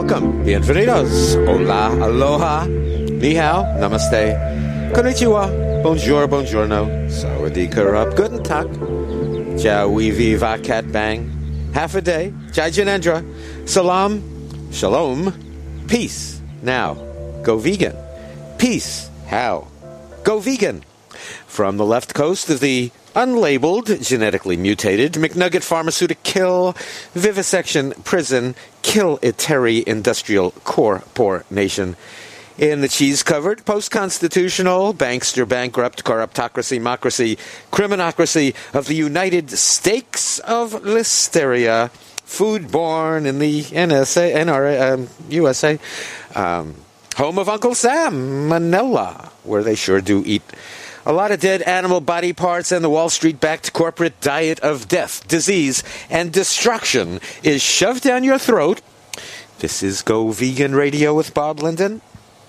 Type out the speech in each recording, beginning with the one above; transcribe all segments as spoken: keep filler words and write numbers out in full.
Welcome, bienvenidos, hola, aloha, ni hao, namaste, konnichiwa, bonjour, buongiorno, sawadee karab, guten tag, ciao, weevi, vakat bang, half a day, jai janendra, salam, shalom, peace. Now, go vegan. Peace. How? Go vegan. From the left coast of the unlabeled, genetically mutated, McNugget Pharmaceutical Vivisection Prison Kill Iteri Industrial Corporation. In the cheese-covered, post-constitutional, bankster, bankrupt, corruptocracy, mocracy, criminocracy of the United States of Listeria, food-born in the N S A, N R A, um, U S A, um, home of Uncle Sam, Manila, where they sure do eat a lot of dead animal body parts, and the Wall Street-backed corporate diet of death, disease, and destruction is shoved down your throat. This is Go Vegan Radio with Bob Linden.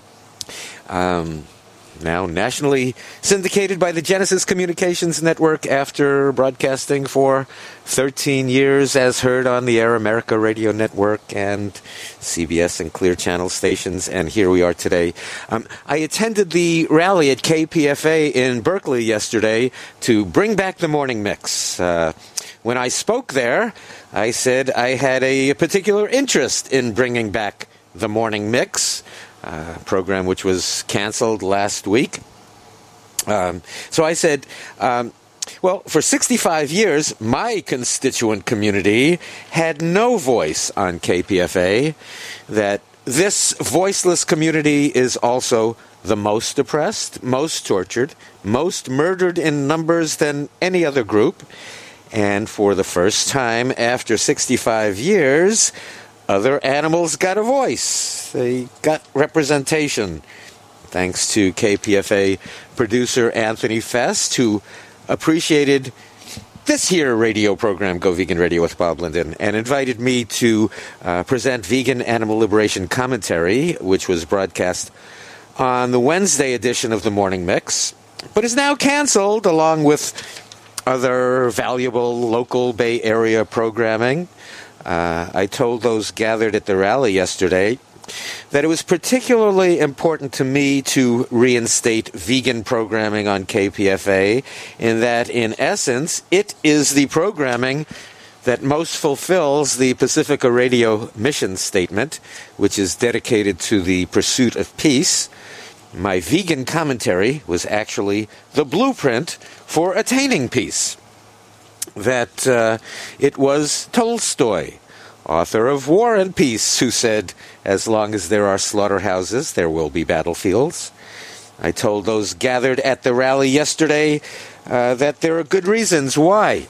Um, now nationally syndicated by the Genesis Communications Network after broadcasting for thirteen years, as heard on the Air America Radio Network and C B S and Clear Channel stations. And here we are today. Um, I attended the rally at K P F A in Berkeley yesterday to bring back the morning mix. Uh, when I spoke there, I said I had a particular interest in bringing back the morning mix, Uh, program which was canceled last week. Um, so I said, um, well, for sixty-five years, my constituent community had no voice on K P F A, that this voiceless community is also the most oppressed, most tortured, most murdered in numbers than any other group. And for the first time after sixty-five years, other animals got a voice. They got representation. Thanks to K P F A producer Anthony Fest, who appreciated this here radio program, Go Vegan Radio with Bob Linden, and invited me to uh, present Vegan Animal Liberation Commentary, which was broadcast on the Wednesday edition of the Morning Mix, but is now canceled, along with other valuable local Bay Area programming. Uh, I told those gathered at the rally yesterday that it was particularly important to me to reinstate vegan programming on K P F A, in that, in essence, it is the programming that most fulfills the Pacifica Radio mission statement, which is dedicated to the pursuit of peace. My vegan commentary was actually the blueprint for attaining peace. That uh, it was Tolstoy, author of War and Peace, who said, as long as there are slaughterhouses, there will be battlefields. I told those gathered at the rally yesterday uh, that there are good reasons why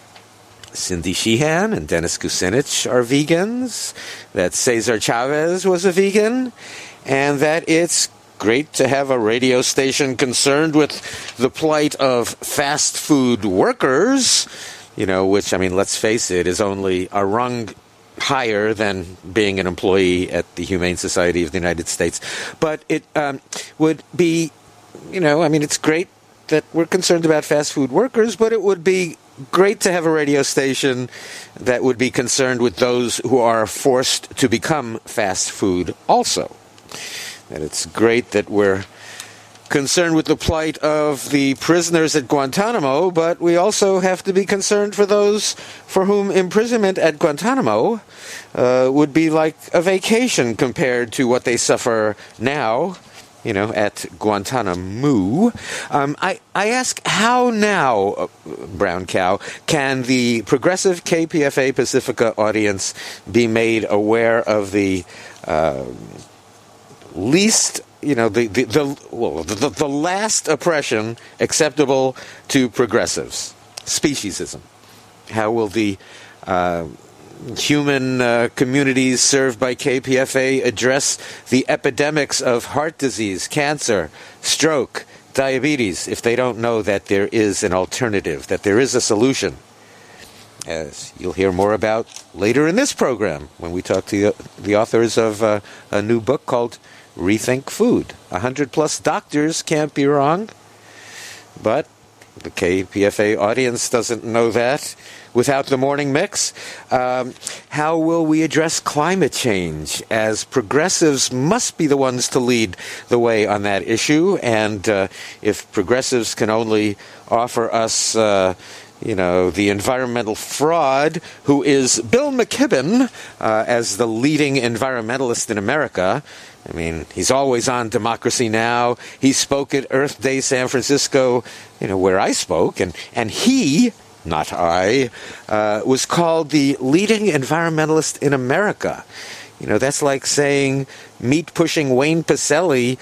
Cindy Sheehan and Dennis Kucinich are vegans, that Cesar Chavez was a vegan, and that it's great to have a radio station concerned with the plight of fast food workers, you know, which, I mean, let's face it, is only a rung higher than being an employee at the Humane Society of the United States. But it um, would be, you know, I mean, it's great that we're concerned about fast food workers, but it would be great to have a radio station that would be concerned with those who are forced to become fast food also. And it's great that we're concerned with the plight of the prisoners at Guantanamo, but we also have to be concerned for those for whom imprisonment at Guantanamo uh, would be like a vacation compared to what they suffer now, you know, at Guantanamo. Um, I, I ask, how now, uh, Brown Cow, can the progressive K P F A Pacifica audience be made aware of the uh, least, you know, the the the, well, the the last oppression acceptable to progressives, speciesism? How will the uh, human uh, communities served by K P F A address the epidemics of heart disease, cancer, stroke, diabetes, if they don't know that there is an alternative, that there is a solution? As you'll hear more about later in this program, when we talk to the, the authors of uh, a new book called Rethink Food. A hundred plus doctors can't be wrong, but the K P F A audience doesn't know that. without the morning mix. Um, how will we address climate change, as progressives must be the ones to lead the way on that issue? And uh, if progressives can only offer us uh, you know, the environmental fraud, who is Bill McKibben, uh, as the leading environmentalist in America. I mean, he's always on Democracy Now! He spoke at Earth Day San Francisco, you know, where I spoke, and, and he, not I, uh, was called the leading environmentalist in America. You know, that's like saying meat-pushing Wayne Pacelle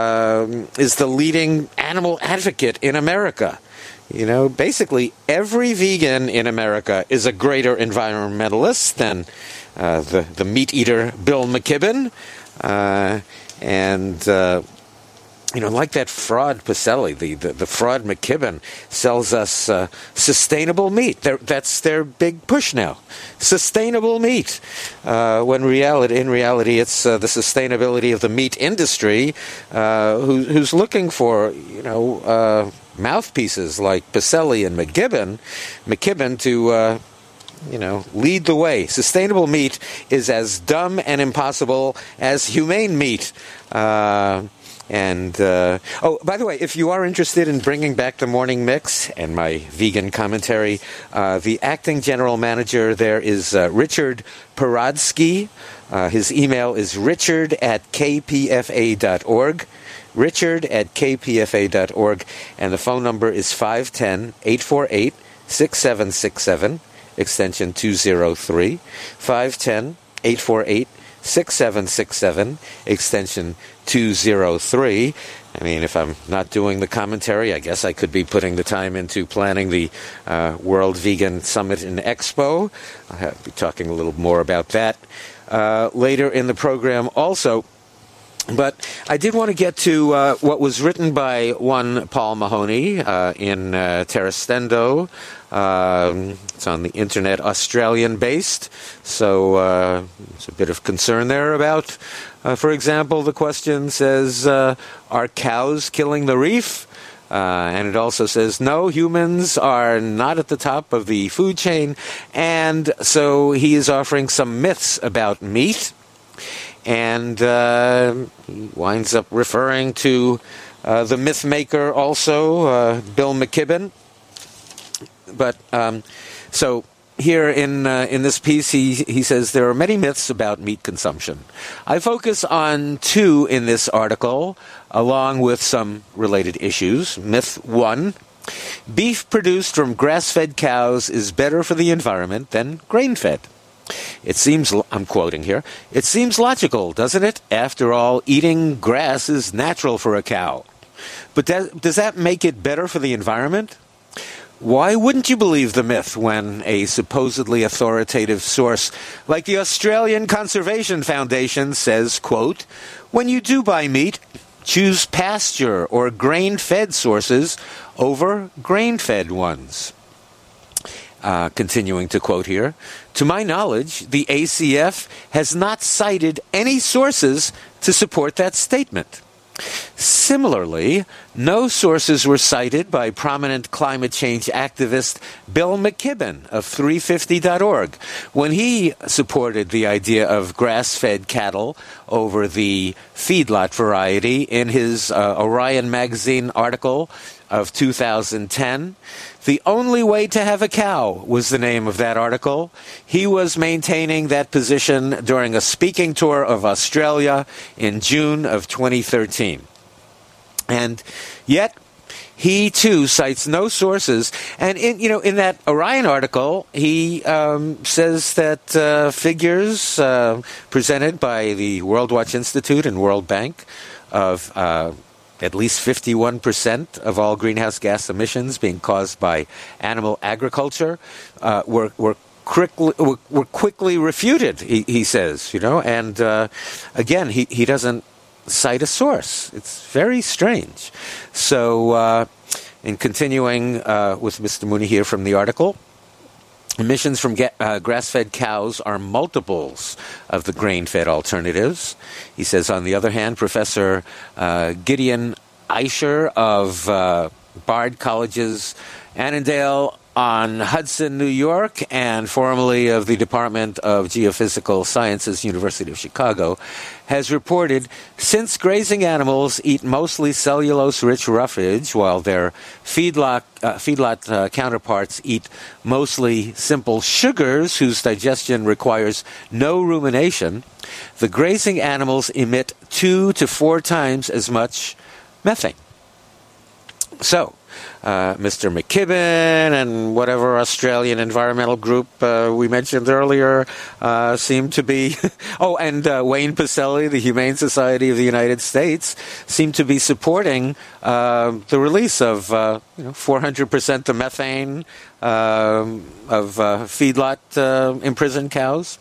uh, is the leading animal advocate in America. You know, basically every vegan in America is a greater environmentalist than uh, the, the meat-eater Bill McKibben. Uh, and, uh, you know, like that fraud Pacelle, the, the, the fraud McKibben sells us uh, sustainable meat. They're, that's their big push now. Sustainable meat. Uh, when reality, in reality, it's uh, the sustainability of the meat industry uh, who, who's looking for, you know, uh, mouthpieces like Pacelle and McKibben, McKibben to, uh, you know, lead the way. Sustainable meat is as dumb and impossible as humane meat. Uh, and, uh, oh, by the way, if you are interested in bringing back the morning mix and my vegan commentary, uh, the acting general manager there is uh, Richard Paradsky. Uh, his email is richard at k p f a dot org. Richard at k p f a dot org, and the phone number is five one zero, eight four eight, six seven six seven, extension two oh three, five one zero, eight four eight, six seven six seven, extension two oh three. I mean, if I'm not doing the commentary, I guess I could be putting the time into planning the uh, World Vegan Summit and Expo. I'll be talking a little more about that uh, later in the program also. But I did want to get to uh, what was written by one Paul Mahoney uh, in uh, Terra Stendo. Um, it's on the internet, Australian-based, so uh, there's a bit of concern there about, uh, for example, the question says, uh, are cows killing the reef? Uh, and it also says, no, humans are not at the top of the food chain. And so he is offering some myths about meat. And uh, he winds up referring to uh, the myth maker also, uh, Bill McKibben. But um, so here in uh, in this piece, he he says there are many myths about meat consumption. I focus on two in this article, along with some related issues. Myth one: beef produced from grass-fed cows is better for the environment than grain-fed. It seems, I'm quoting here, it seems logical, doesn't it? After all, eating grass is natural for a cow. But does, does that make it better for the environment? Why wouldn't you believe the myth when a supposedly authoritative source like the Australian Conservation Foundation says, quote, when you do buy meat, choose pasture or grain-fed sources over grain-fed ones? Uh, continuing to quote here, to my knowledge, the A C F has not cited any sources to support that statement. Similarly, no sources were cited by prominent climate change activist Bill McKibben of three fifty dot org when he supported the idea of grass-fed cattle over the feedlot variety in his uh, Orion magazine article of two thousand ten. The Only Way to Have a Cow was the name of that article. He was maintaining that position during a speaking tour of Australia in June of twenty thirteen. And yet, he too cites no sources. And in you know in that Orion article, he um, says that uh, figures uh, presented by the World Watch Institute and World Bank of uh, at least fifty-one percent of all greenhouse gas emissions being caused by animal agriculture uh, were were quickly were, were quickly refuted. He, he says, you know, and uh, again, he he doesn't cite a source. It's very strange. So, uh, in continuing uh, with Mister Mooney here from the article, emissions from ga- uh, grass-fed cows are multiples of the grain-fed alternatives. He says, on the other hand, Professor uh, Gideon Eicher of uh, Bard College's Annandale on Hudson, New York, and formerly of the Department of Geophysical Sciences, University of Chicago, has reported since grazing animals eat mostly cellulose-rich roughage, while their feedlot, uh, feedlot uh, counterparts eat mostly simple sugars whose digestion requires no rumination, the grazing animals emit two to four times as much methane. So, Uh, Mister McKibben and whatever Australian environmental group uh, we mentioned earlier uh, seem to be, oh, and uh, Wayne Pacelli, the Humane Society of the United States, seem to be supporting uh, the release of uh, you know, four hundred percent the methane uh, of uh, feedlot uh, imprisoned cows.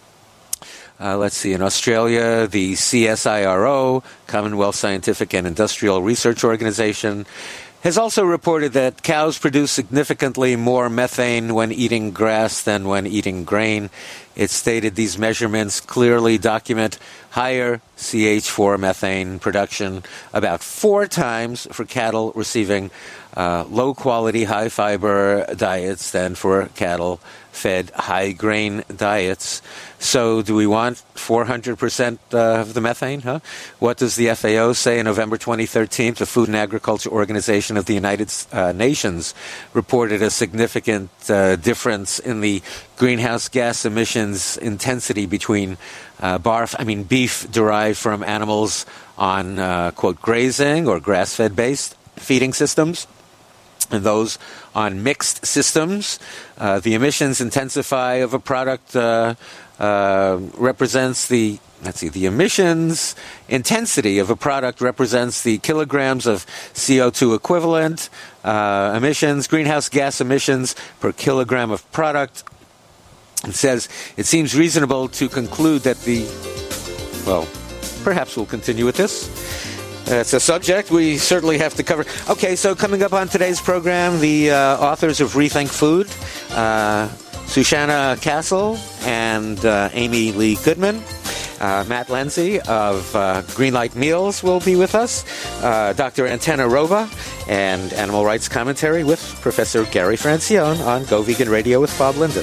Uh, let's see, in Australia, the C S I R O, Commonwealth Scientific and Industrial Research Organization, has also reported that cows produce significantly more methane when eating grass than when eating grain. It stated these measurements clearly document higher C H four methane production, about four times for cattle receiving uh, low-quality, high-fiber diets than for cattle fed high-grain diets. So do we want four hundred percent uh, of the methane? Huh? What does the F A O say in November twenty thirteen? The Food and Agriculture Organization of the United uh, Nations reported a significant uh, difference in the greenhouse gas emissions intensity between uh, barf, I mean beef derived from animals on, uh, quote, grazing or grass-fed based feeding systems, and those on mixed systems. Uh, the emissions intensify of a product uh, uh, represents the, let's see, the emissions intensity of a product represents the kilograms of C O two equivalent uh, emissions, greenhouse gas emissions per kilogram of product. It says, it seems reasonable to conclude that the, well, perhaps we'll continue with this. It's a subject we certainly have to cover. Okay, so coming up on today's program, the uh, authors of Rethink Food, uh, Susanna Castle and uh, Amy Lee Goodman. Uh, Matt Lindsay of uh, Greenlight Meals will be with us. Uh, Doctor Antenna Rova and Animal Rights Commentary with Professor Gary Francione on Go Vegan Radio with Bob Linden.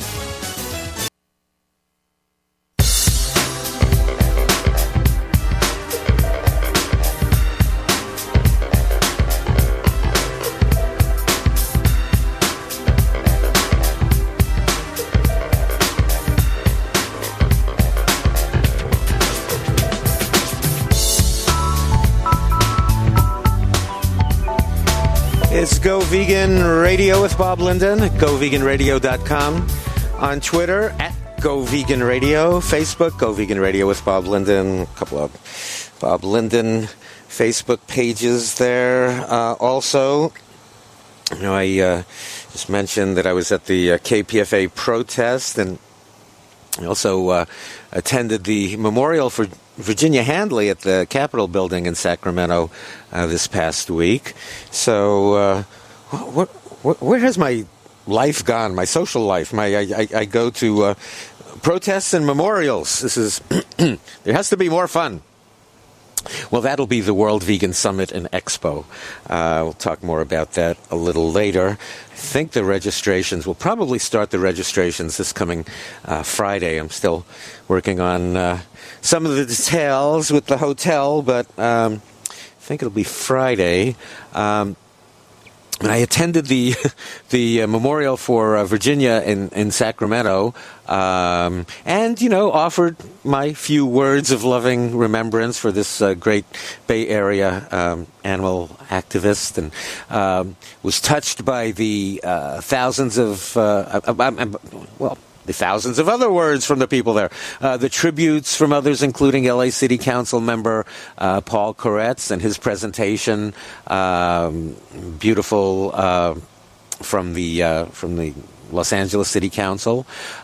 It's Go Vegan Radio with Bob Linden at go vegan radio dot com. On Twitter, at Go Vegan Radio. Facebook, Go Vegan Radio with Bob Linden. A couple of Bob Linden Facebook pages there. Uh, also, you know, I uh, just mentioned that I was at the uh, K P F A protest, and I also uh, attended the memorial for Virginia Handley at the Capitol building in Sacramento uh, this past week. So, uh, what, what, where has my life gone? My social life? My I, I, I go to uh, protests and memorials. This is there has to be more fun. Well, that'll be the World Vegan Summit and Expo. Uh, we'll talk more about that a little later. I think the registrations, we'll probably start the registrations this coming uh, Friday. I'm still working on uh, some of the details with the hotel, but um, I think it'll be Friday. Um, And I attended the the uh, memorial for uh, Virginia in, in Sacramento, um, and, you know, offered my few words of loving remembrance for this uh, great Bay Area um, animal activist, and um, was touched by the uh, thousands of, uh, uh, uh, well, the thousands of other words from the people there. Uh, the tributes from others, including L A City Council member uh, Paul Koretz and his presentation, um, beautiful uh, from the uh, from the Los Angeles City Council.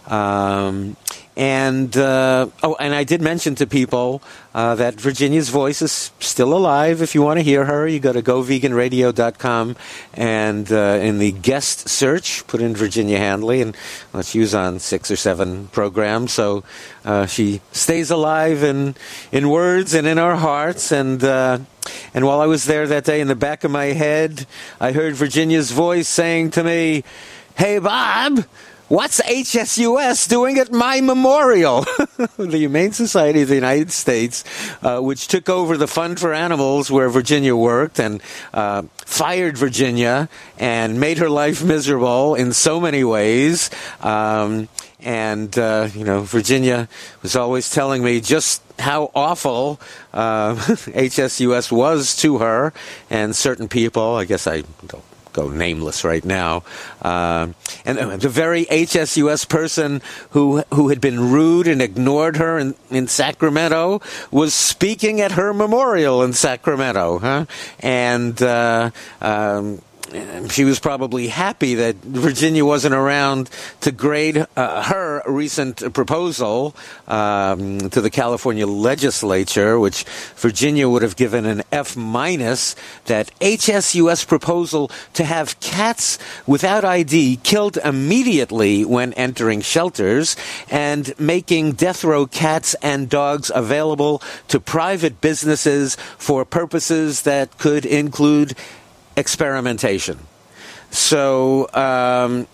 Um, and uh, oh, and I did mention to people uh, that Virginia's voice is still alive. If you want to hear her, you go to go vegan radio dot com, and uh, in the guest search, put in Virginia Handley, and well, she was on six or seven programs. So uh, she stays alive in in words and in our hearts. And uh, and while I was there that day, in the back of my head, I heard Virginia's voice saying to me, Hey, Bob, what's H S U S doing at my memorial? The Humane Society of the United States, uh, which took over the Fund for Animals where Virginia worked and uh, fired Virginia and made her life miserable in so many ways. Um, and, uh, you know, Virginia was always telling me just how awful uh, H S U S was to her and certain people. I guess I don't go nameless right now. Uh, and the very H S U S person who who had been rude and ignored her in, in Sacramento was speaking at her memorial in Sacramento. Huh? And uh, um, she was probably happy that Virginia wasn't around to grade uh, her recent proposal um, to the California legislature, which Virginia would have given an F minus, that H S U S proposal to have cats without I D killed immediately when entering shelters and making death row cats and dogs available to private businesses for purposes that could include experimentation. So um,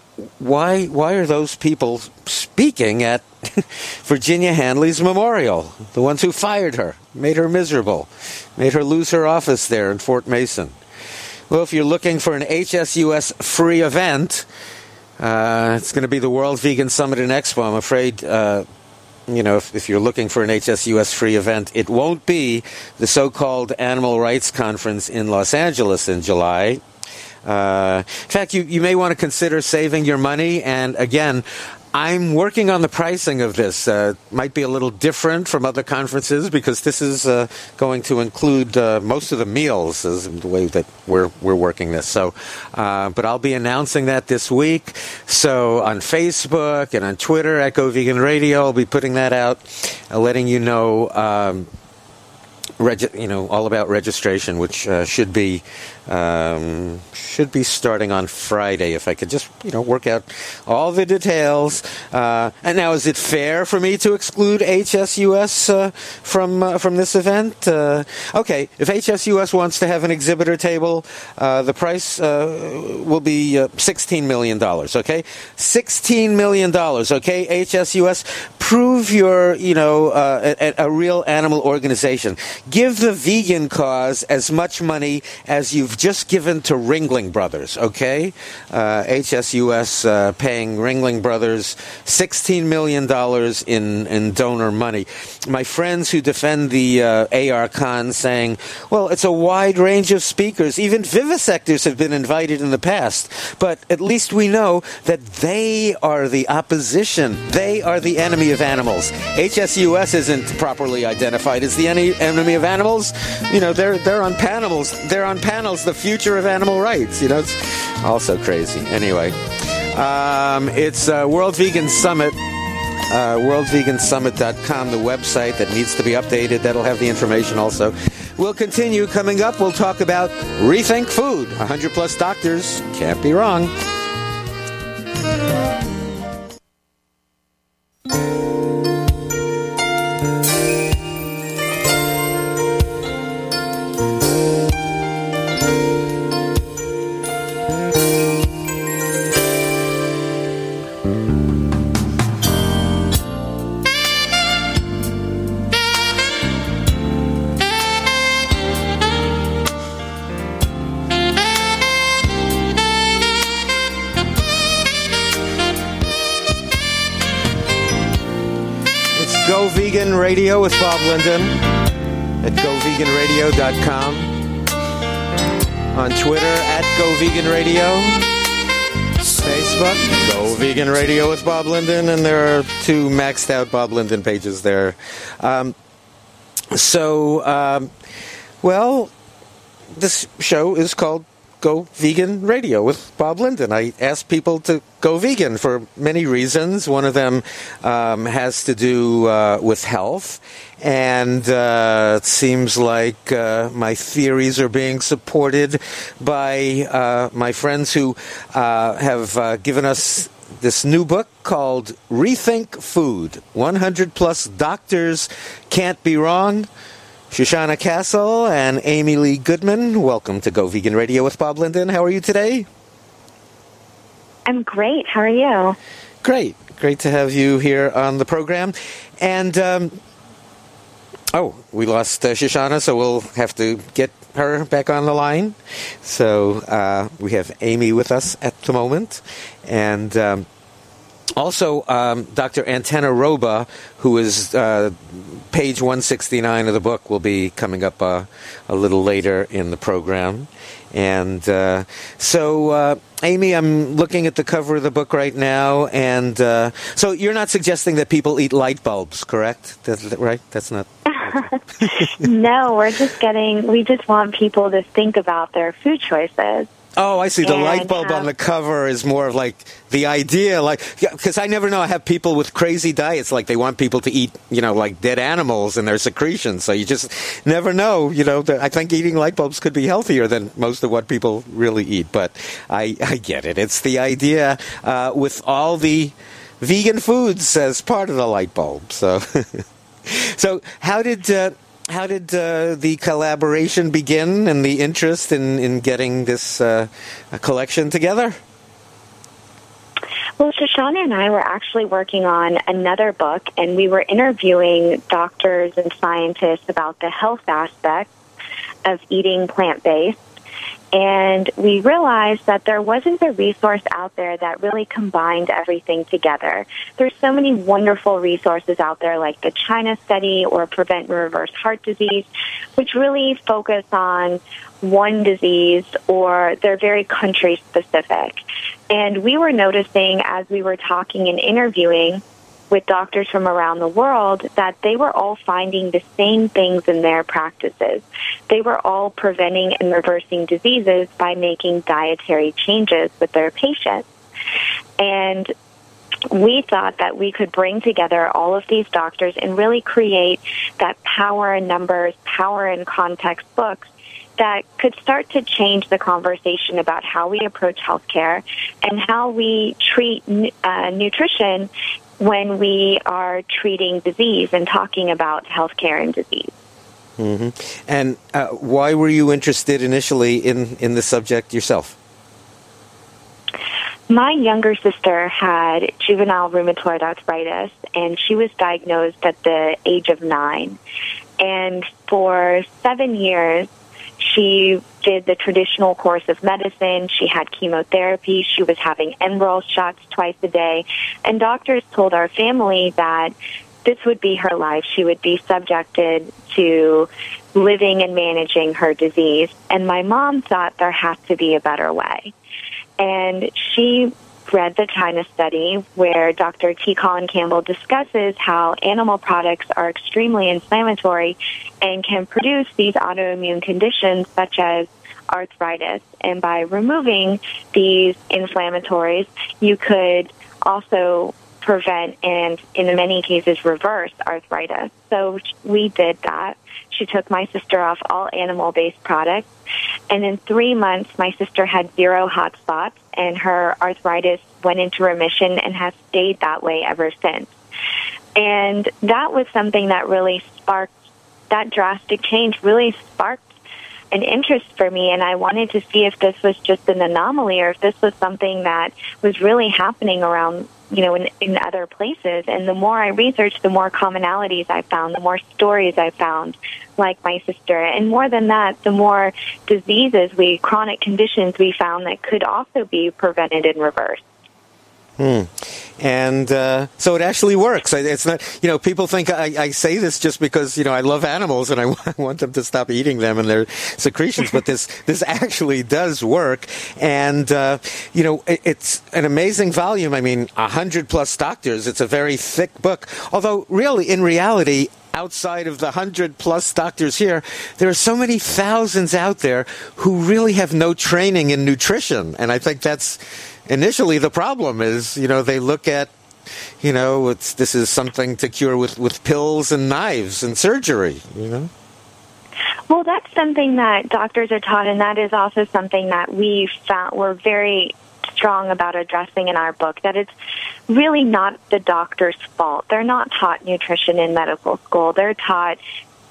why why are those people speaking at Virginia Hanley's memorial? The ones who fired her, made her miserable, made her lose her office there in Fort Mason. Well, if you're looking for an H S U S free event, uh, it's going to be the World Vegan Summit and Expo. I'm afraid uh, You know, if, if you're looking for an H S U S free event, it won't be the so-called Animal Rights Conference in Los Angeles in July. Uh, in fact, you, you may want to consider saving your money. And again, I'm working on the pricing of this. Uh, might be a little different from other conferences because this is uh, going to include uh, most of the meals, is the way that we're we're working this. So, uh, but I'll be announcing that this week. So on Facebook and on Twitter at Go Vegan Radio, I'll be putting that out, uh, letting you know. Um, Regi- you know, all about registration, which uh, should be um, should be starting on Friday. If I could just, you know, work out all the details. Uh, and now, is it fair for me to exclude H S U S uh, from uh, from this event? Uh, okay, if H S U S wants to have an exhibitor table, uh, the price uh, will be uh, sixteen million dollars. Okay, sixteen million dollars. Okay, H S U S, prove you're, you know, uh, a, a real animal organization. Give the vegan cause as much money as you've just given to Ringling Brothers, okay? Uh, H S U S uh, paying Ringling Brothers sixteen million dollars in, in donor money. My friends who defend the uh, A R Con saying, well, it's a wide range of speakers. Even vivisectors have been invited in the past. But at least we know that they are the opposition. They are the enemy of animals. H S U S isn't properly identified as the enemy of animals. You know, they're they're on panels. They're on panels. The future of animal rights. You know, it's also crazy. Anyway, um, it's uh, World Vegan Summit. Uh, world vegan summit dot com, the website that needs to be updated. That'll have the information also. We'll continue. Coming up, we'll talk about Rethink Food. one hundred plus doctors. Can't be wrong. Go Vegan Radio with Bob Linden at go vegan radio dot com. On Twitter at Go Vegan Radio. Facebook, Go Vegan Radio with Bob Linden, and there are two maxed out Bob Linden pages there. Um, so, um, well, this show is called Go Vegan Radio with Bob Linden. I asked people to go vegan for many reasons. One of them um, has to do uh, with health, and uh, it seems like uh, my theories are being supported by uh, my friends who uh, have uh, given us this new book called Rethink Food. one hundred plus doctors can't be wrong. Shoshana Castle and Amy Lee Goodman, welcome to Go Vegan Radio with Bob Linden. How are you today? I'm great. How are you? Great. Great to have you here on the program. And, um, oh, we lost uh, Shoshana, so we'll have to get her back on the line. So uh, we have Amy with us at the moment. And um, also um, Doctor Antenna Roba, who is uh, page one sixty-nine of the book, will be coming up uh, a little later in the program. And uh, so, uh, Amy, I'm looking at the cover of the book right now, and uh, so you're not suggesting that people eat light bulbs, correct? That's, right? That's not... No, we're just getting, we just want people to think about their food choices. Oh, I see. The and light bulb have, on the cover is more of like the idea, like, because I never know. I have people with crazy diets, like they want people to eat, you know, like dead animals and their secretions. So you just never know. You know, I think eating light bulbs could be healthier than most of what people really eat. But I, I get it. It's the idea uh, with all the vegan foods as part of the light bulb. So, so how did... Uh, How did uh, the collaboration begin and the interest in, in getting this uh, collection together? Well, Shoshana and I were actually working on another book, and we were interviewing doctors and scientists about the health aspects of eating plant-based. And we realized that there wasn't a resource out there that really combined everything together. There's so many wonderful resources out there like the China Study or Prevent and Reverse Heart Disease, which really focus on one disease or they're very country specific. And we were noticing as we were talking and interviewing with doctors from around the world that they were all finding the same things in their practices. They were all preventing and reversing diseases by making dietary changes with their patients. And we thought that we could bring together all of these doctors and really create that power in numbers, power in context books that could start to change the conversation about how we approach healthcare and how we treat uh, nutrition when we are treating disease and talking about healthcare and disease. Mm-hmm. And uh, why were you interested initially in, in the subject yourself? My younger sister had juvenile rheumatoid arthritis, and she was diagnosed at the age of nine. And for seven years, she did the traditional course of medicine. She had chemotherapy. She was having Enbrel shots twice a day. And doctors told our family that this would be her life. She would be subjected to living and managing her disease. And my mom thought there has to be a better way. And she read the China Study where Doctor T. Colin Campbell discusses how animal products are extremely inflammatory and can produce these autoimmune conditions such as arthritis. And by removing these inflammatories, you could also prevent and, in many cases, reverse arthritis. So we did that. She took my sister off all animal-based products. And in three months, my sister had zero hot spots, and her arthritis went into remission and has stayed that way ever since. And that was something that really sparked, that drastic change really sparked an interest for me, and I wanted to see if this was just an anomaly or if this was something that was really happening around, you know, in, in other places. And the more I researched, the more commonalities I found, the more stories I found, like my sister. And more than that, the more diseases, we chronic conditions we found that could also be prevented and reversed. Hmm. And uh, so it actually works. It's not, you know, people think I, I say this just because, you know, I love animals and I want them to stop eating them and their secretions, but this this actually does work. And, uh, you know, it, it's an amazing volume. I mean, a hundred plus doctors. It's a very thick book. Although, really, in reality, outside of the hundred plus doctors here, there are so many thousands out there who really have no training in nutrition. And I think that's initially the problem is, you know, they look at, you know, it's, this is something to cure with, with pills and knives and surgery, you know? Well, that's something that doctors are taught, and that is also something that we found we're very strong about addressing in our book, that it's really not the doctor's fault. They're not taught nutrition in medical school. They're taught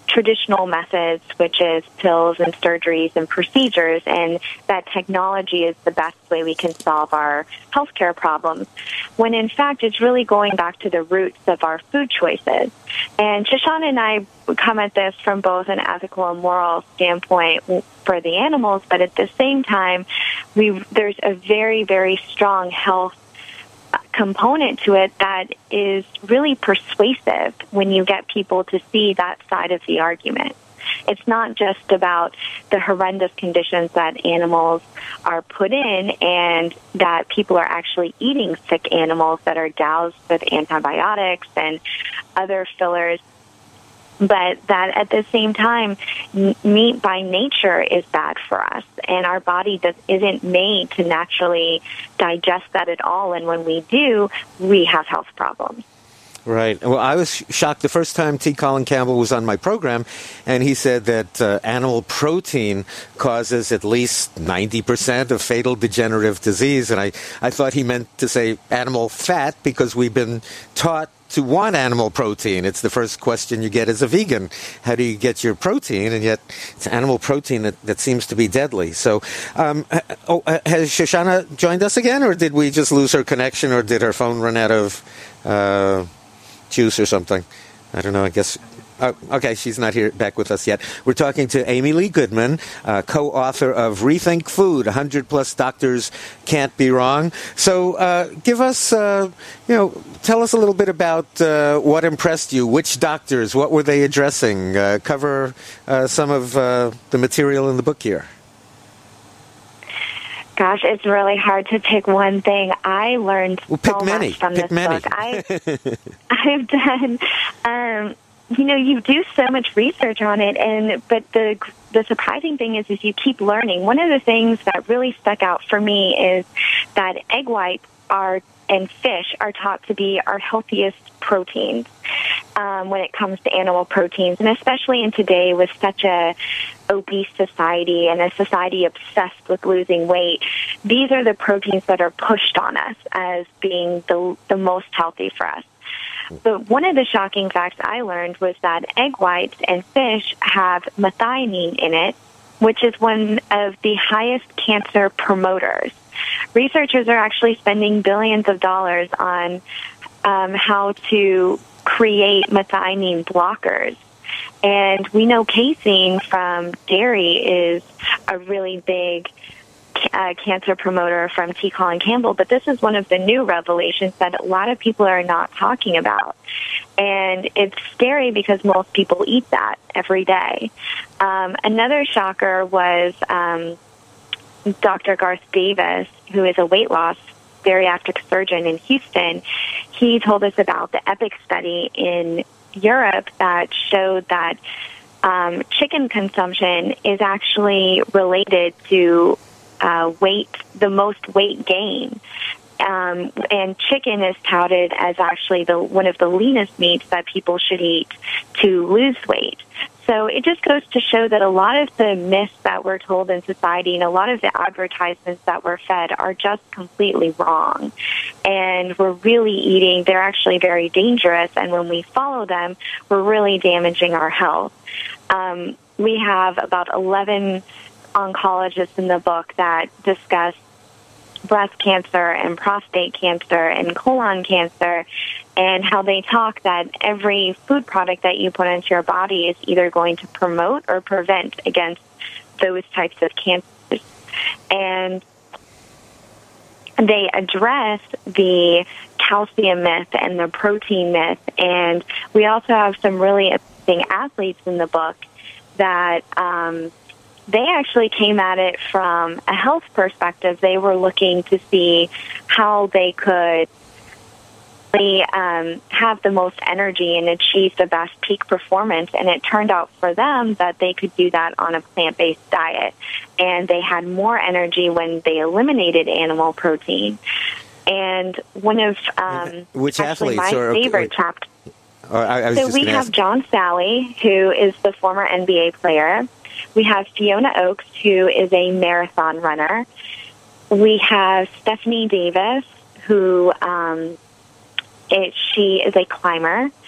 traditional methods, which is pills and surgeries and procedures, and that technology is the best way we can solve our healthcare problems, when in fact it's really going back to the roots of our food choices. And Shoshana and I come at this from both an ethical and moral standpoint for the animals, but at the same time, we there's a very, very strong health component to it that is really persuasive when you get people to see that side of the argument. It's not just about the horrendous conditions that animals are put in and that people are actually eating sick animals that are doused with antibiotics and other fillers, but that at the same time, meat by nature is bad for us, and our body does, isn't made to naturally digest that at all, and when we do, we have health problems. Right. Well, I was shocked the first time T. Colin Campbell was on my program, and he said that uh, animal protein causes at least ninety percent of fatal degenerative disease, and I, I thought he meant to say animal fat because we've been taught to want animal protein. It's the first question you get as a vegan. How do you get your protein? And yet it's animal protein that, that seems to be deadly. So um, oh, has Shoshana joined us again, or did we just lose her connection, or did her phone run out of uh, juice or something? I don't know. I guess... Oh, okay, she's not here back with us yet. We're talking to Amy Lee Goodman, uh, co-author of Rethink Food, one hundred plus Doctors Can't Be Wrong. So uh, give us, uh, you know, tell us a little bit about uh, what impressed you, which doctors, what were they addressing? Uh, cover uh, some of uh, the material in the book here. Gosh, it's really hard to pick one thing. I learned well, pick so many. much from pick this many. book. I, I've done... Um, You know, you do so much research on it, and but the the surprising thing is, is you keep learning. One of the things that really stuck out for me is that egg whites are and fish are taught to be our healthiest proteins um, when it comes to animal proteins, and especially in today with such a obese society and a society obsessed with losing weight, these are the proteins that are pushed on us as being the the most healthy for us. But one of the shocking facts I learned was that egg whites and fish have methionine in it, which is one of the highest cancer promoters. Researchers are actually spending billions of dollars on um, how to create methionine blockers. And we know casein from dairy is a really big Uh, cancer promoter from T. Colin Campbell, but this is one of the new revelations that a lot of people are not talking about. And it's scary because most people eat that every day. Um, another shocker was um, Doctor Garth Davis, who is a weight loss bariatric surgeon in Houston. He told us about the EPIC study in Europe that showed that um, chicken consumption is actually related to Uh, weight, the most weight gain. Um, and chicken is touted as actually the one of the leanest meats that people should eat to lose weight. So it just goes to show that a lot of the myths that we're told in society and a lot of the advertisements that we're fed are just completely wrong. And we're really eating, they're actually very dangerous, and when we follow them, we're really damaging our health. Um, we have about eleven oncologists in the book that discuss breast cancer and prostate cancer and colon cancer, and how they talk that every food product that you put into your body is either going to promote or prevent against those types of cancers. And they address the calcium myth and the protein myth, and we also have some really amazing athletes in the book that um, they actually came at it from a health perspective. They were looking to see how they could really, um, have the most energy and achieve the best peak performance. And it turned out for them that they could do that on a plant-based diet. And they had more energy when they eliminated animal protein. And one of um, Which actually athletes my are, favorite or, chapter. Or I, I was so just we have ask. John Sally, who is the former N B A player. We have Fiona Oakes, who is a marathon runner. We have Stephanie Davis, who um, it, she is a climber.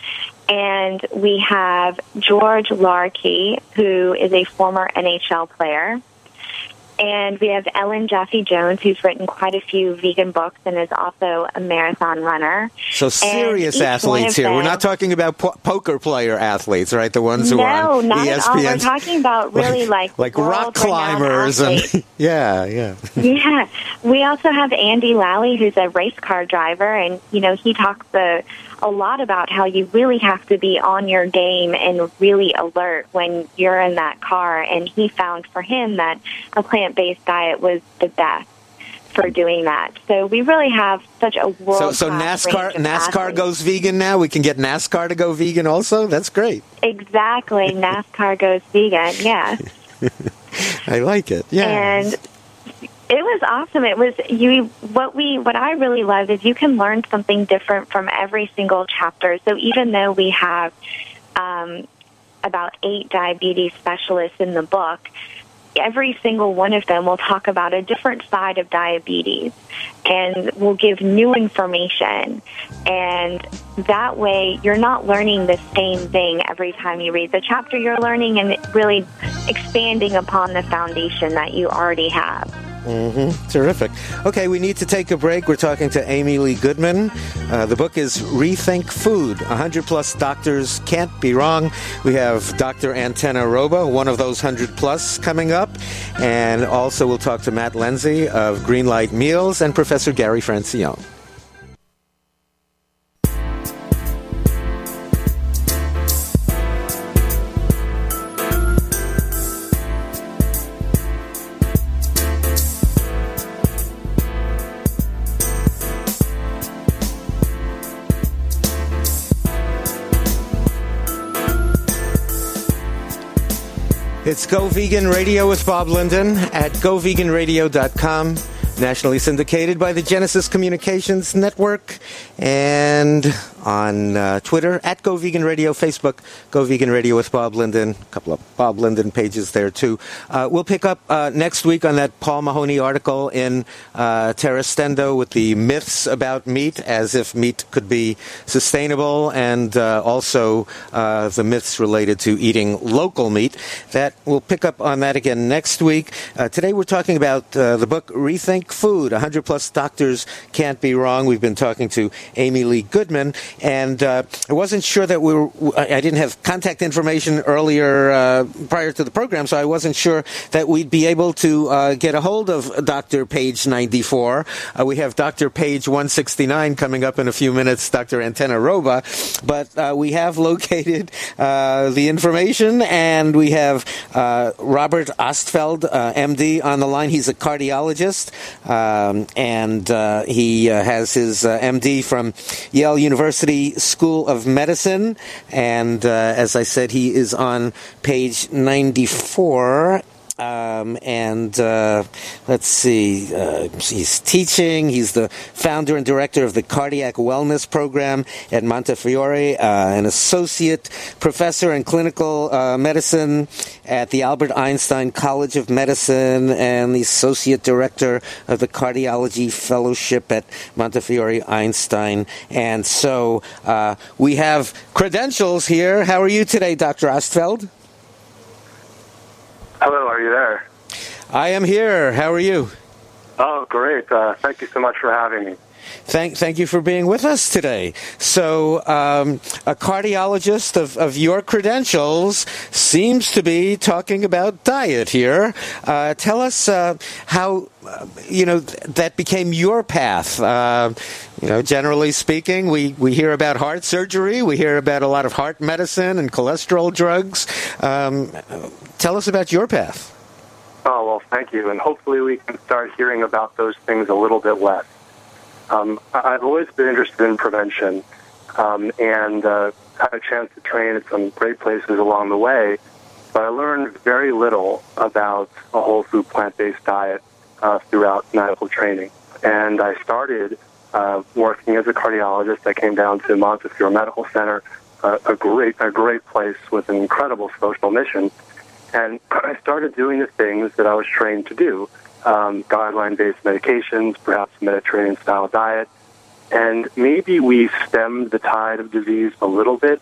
And we have George Larkey, who is a former N H L player. And we have Ellen Jaffe-Jones, who's written quite a few vegan books and is also a marathon runner. So serious athletes here. Them, We're not talking about po- poker player athletes, right? The ones who no, are on not E S P N. at all. We're talking about really like like rock climbers and yeah, yeah. Yeah. We also have Andy Lally, who's a race car driver, and you know he talks a, a lot about how you really have to be on your game and really alert when you're in that car. And he found for him that a plant-based diet was the best for doing that. So we really have such a world. So, so NASCAR, NASCAR goes vegan now. We can get NASCAR to go vegan also. That's great. Exactly, NASCAR goes vegan. Yeah. I like it. Yeah. And it was awesome. It was you. What we, what I really loved is you can learn something different from every single chapter. So even though we have um, about eight diabetes specialists in the book, every single one of them will talk about a different side of diabetes and will give new information. And that way you're not learning the same thing every time you read the chapter. You're learning and really expanding upon the foundation that you already have. Mm-hmm. Terrific. Okay, we need to take a break. We're talking to Amy Lee Goodman. Uh, the book is Rethink Food. one hundred plus doctors can't be wrong. We have Doctor Antenna Roba, one of those one hundred plus, coming up. And also we'll talk to Matt Lindsay of Greenlight Meals and Professor Gary Francione. It's Go Vegan Radio with Bob Linden at go vegan radio dot com, nationally syndicated by the Genesis Communications Network, and on uh, Twitter, at Go Vegan Radio, Facebook, Go Vegan Radio with Bob Linden, a couple of Bob Linden pages there, too. Uh, we'll pick up uh, next week on that Paul Mahoney article in uh, Terra Stendo with the myths about meat, as if meat could be sustainable, and uh, also uh, the myths related to eating local meat. That we'll pick up on that again next week. Uh, today we're talking about uh, the book Rethink Food. one hundred plus doctors can't be wrong. We've been talking to Amy Lee Goodman. And uh, I wasn't sure that we were, I didn't have contact information earlier uh, prior to the program, so I wasn't sure that we'd be able to uh, get a hold of Doctor Page ninety-four. Uh, we have Doctor Page one sixty-nine coming up in a few minutes, Doctor Antenna Roba. But uh, we have located uh, the information, and we have uh, Robert Ostfeld, uh, M D, on the line. He's a cardiologist, um, and uh, he uh, has his uh, M D from Yale University School of Medicine, and uh, as I said, he is on page ninety-four. Um, and uh, let's see, uh, he's teaching. He's the founder and director of the Cardiac Wellness Program at Montefiore, uh, an associate professor in clinical uh, medicine at the Albert Einstein College of Medicine, and the associate director of the Cardiology Fellowship at Montefiore Einstein. And so uh, we have credentials here. How are you today, Doctor Ostfeld? Hello, are you there? I am here. How are you? Oh, great. Uh, thank you so much for having me. Thank, thank you for being with us today. So, um, a cardiologist of, of your credentials seems to be talking about diet here. Uh, tell us uh, how, uh, you know, that became your path. Uh, you know, generally speaking, we, we hear about heart surgery. We hear about a lot of heart medicine and cholesterol drugs. Um, tell us about your path. Oh, well, thank you. And hopefully we can start hearing about those things a little bit less. Um, I've always been interested in prevention, um, and uh, had a chance to train at some great places along the way, but I learned very little about a whole food plant-based diet uh, throughout medical training. And I started uh, working as a cardiologist. I came down to Montefiore Medical Center, uh, a great, a great place with an incredible social mission, and I started doing the things that I was trained to do. Um, guideline-based medications, perhaps Mediterranean-style diet, and maybe we stemmed the tide of disease a little bit,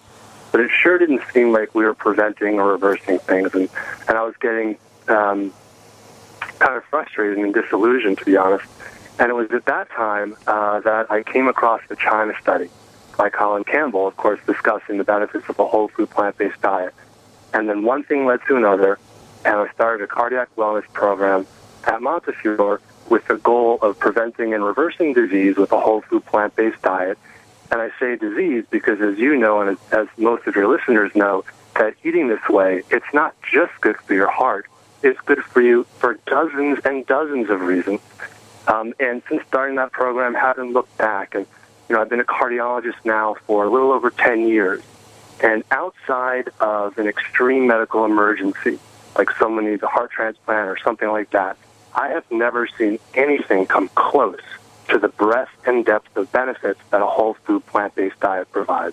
but it sure didn't seem like we were preventing or reversing things. And, and I was getting um, kind of frustrated and disillusioned, to be honest. And it was at that time uh, that I came across the China study by Colin Campbell, of course, discussing the benefits of a whole food plant-based diet. And then one thing led to another, and I started a cardiac wellness program at Montefiore with the goal of preventing and reversing disease with a whole food plant-based diet. And I say disease because, as you know, and as most of your listeners know, that eating this way, it's not just good for your heart. It's good for you for dozens and dozens of reasons. Um, and since starting that program, haven't looked back. And, you know, I've been a cardiologist now for a little over ten years. And outside of an extreme medical emergency, like someone needs a heart transplant or something like that, I have never seen anything come close to the breadth and depth of benefits that a whole food plant-based diet provides.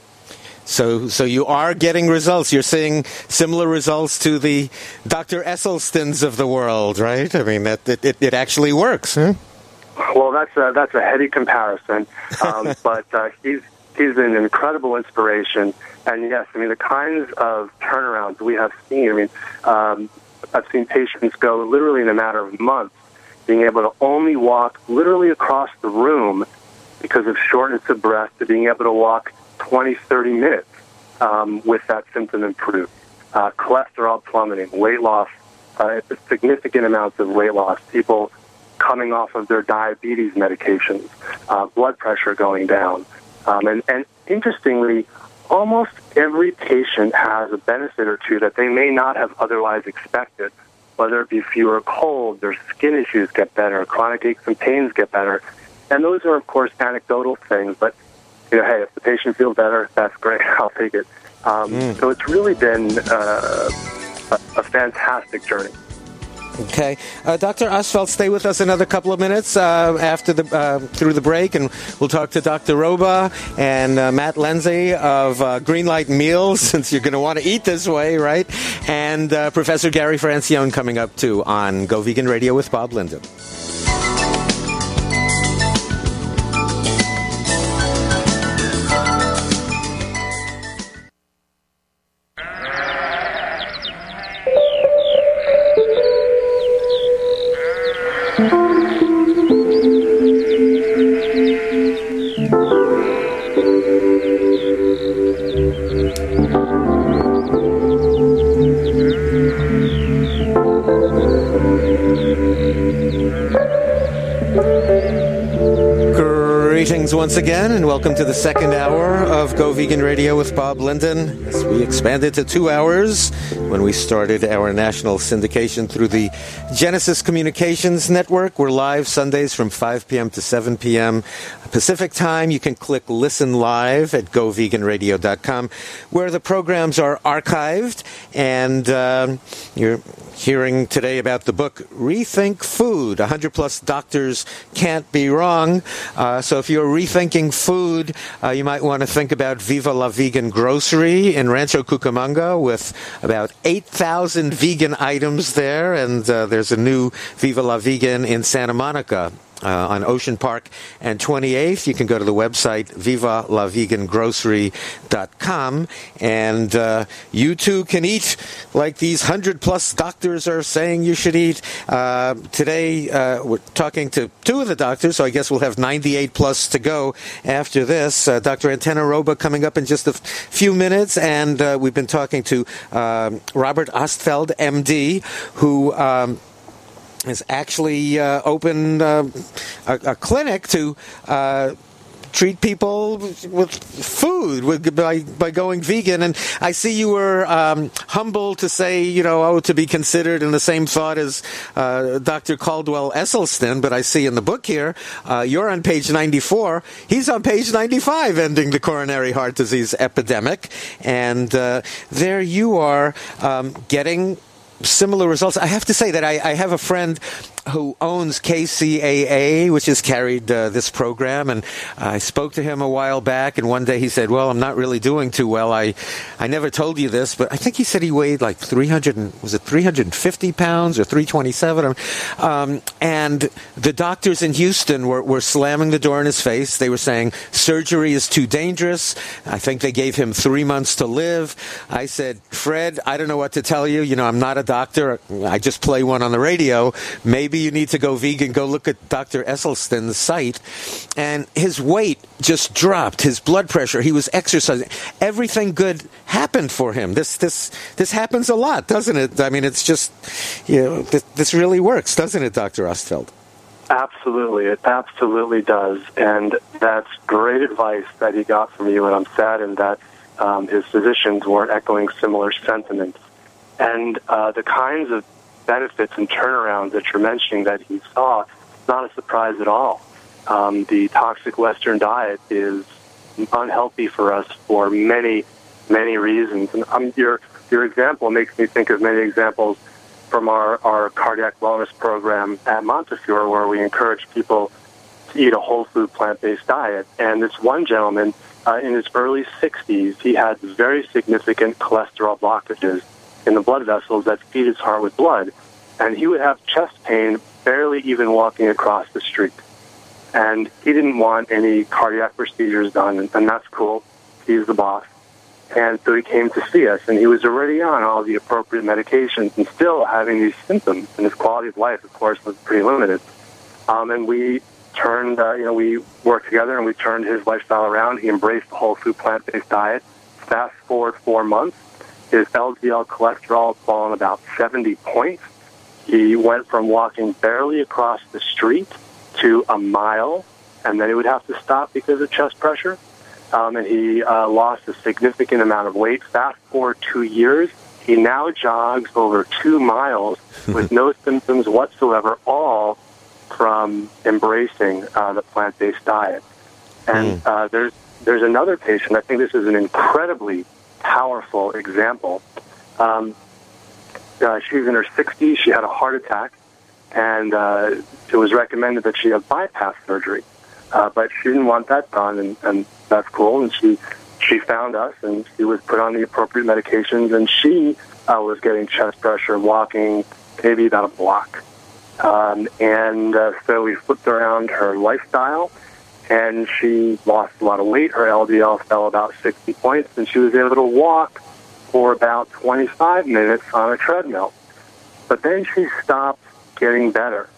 So so you are getting results. You're seeing similar results to the Doctor Esselstyns of the world, right? I mean, that it, it, it actually works, huh? Well, that's a, that's a heady comparison, um, but uh, he's he's been an incredible inspiration. And yes, I mean, the kinds of turnarounds we have seen, I mean, um, I've seen patients go literally in a matter of months, being able to only walk literally across the room because of shortness of breath to being able to walk twenty, thirty minutes um, with that symptom improved. Uh, cholesterol plummeting, weight loss, uh, significant amounts of weight loss, people coming off of their diabetes medications, uh, blood pressure going down. Um, and, and interestingly, almost every patient has a benefit or two that they may not have otherwise expected, whether it be fewer colds, their skin issues get better, chronic aches and pains get better. And those are, of course, anecdotal things, but you know, hey, if the patient feels better, that's great. I'll take it. Um, mm. So it's really been uh, a, a fantastic journey. Okay, uh, Doctor Ostfeld, stay with us another couple of minutes uh, after the uh, through the break, and we'll talk to Doctor Roba and uh, Matt Lindsay of uh, Greenlight Meals, since you're going to want to eat this way, right? And uh, Professor Gary Francione coming up too on Go Vegan Radio with Bob Linden. Once again, and welcome to the second hour of Go Vegan Radio with Bob Linden. As we expanded to two hours when we started our national syndication through the Genesis Communications Network. We're live Sundays from five p.m. to seven p.m. Pacific Time. You can click Listen Live at go vegan radio dot com, where the programs are archived. And uh, you're hearing today about the book Rethink Food. one hundred plus doctors can't be wrong. Uh, so if you're rethinking food, uh, you might want to think about Viva La Vegan Grocery in Rancho Cucamonga, with about eight thousand vegan items there. And uh, there's a new Viva La Vegan in Santa Monica. Uh, on Ocean Park and twenty-eighth. You can go to the website viva la vegan grocery dot com, and uh, you too can eat like these hundred plus doctors are saying you should eat. Uh, today uh, we're talking to two of the doctors, so I guess we'll have ninety-eight plus to go after this. Uh, Doctor Antena Roba coming up in just a f- few minutes, and uh, we've been talking to um, Robert Ostfeld, M D, who um, has actually uh, opened uh, a, a clinic to uh, treat people with food with, by by going vegan. And I see you were um, humble to say, you know, oh, to be considered in the same thought as uh, Doctor Caldwell Esselstyn. But I see in the book here, uh, you're on page ninety-four. He's on page ninety-five, ending the coronary heart disease epidemic. And uh, there you are um, getting similar results. I have to say that I, I have a friend who owns K C A A, which has carried uh, this program, and I spoke to him a while back, and one day he said, well, I'm not really doing too well. I I never told you this, but I think he said he weighed like three hundred, was it three hundred fifty pounds or three twenty-seven? Um, and the doctors in Houston were, were slamming the door in his face. They were saying, surgery is too dangerous. I think they gave him three months to live. I said, Fred, I don't know what to tell you. You know, I'm not a doctor. I just play one on the radio. Maybe you need to go vegan. Go look at Doctor Esselstyn's site. And his weight just dropped. His blood pressure. He was exercising. Everything good happened for him. This this this happens a lot, doesn't it? I mean, it's just, you know, this, this really works, doesn't it, Doctor Ostfeld? Absolutely. It absolutely does. And that's great advice that he got from you, and I'm saddened that um, his physicians weren't echoing similar sentiments. And uh, the kinds of benefits and turnarounds that you're mentioning that he saw, it's not a surprise at all. Um, the toxic Western diet is unhealthy for us for many, many reasons. And um, your your example makes me think of many examples from our, our cardiac wellness program at Montefiore, where we encourage people to eat a whole food plant-based diet. And this one gentleman, uh, in his early sixties, he had very significant cholesterol blockages in the blood vessels that feed his heart with blood. And he would have chest pain barely even walking across the street. And he didn't want any cardiac procedures done, and, and that's cool. He's the boss. And so he came to see us, and he was already on all the appropriate medications and still having these symptoms. And his quality of life, of course, was pretty limited. Um, and we turned, uh, you know, we worked together, and we turned his lifestyle around. He embraced the whole food plant-based diet. Fast forward four months, his L D L cholesterol had fallen about seventy points. He went from walking barely across the street to a mile, and then he would have to stop because of chest pressure. Um, and he uh, lost a significant amount of weight. Fast forward two years, he now jogs over two miles with no symptoms whatsoever, all from embracing uh, the plant-based diet. And uh, there's there's another patient. I think this is an incredibly powerful example. Um, uh, she was in her sixties. She had a heart attack, and uh, it was recommended that she have bypass surgery. Uh, but she didn't want that done, and, and that's cool. And she she found us, and she was put on the appropriate medications, and she uh, was getting chest pressure walking maybe about a block. Um, and uh, so we flipped around her lifestyle, and she lost a lot of weight. Her L D L fell about sixty points, and she was able to walk for about twenty-five minutes on a treadmill. But then she stopped getting better.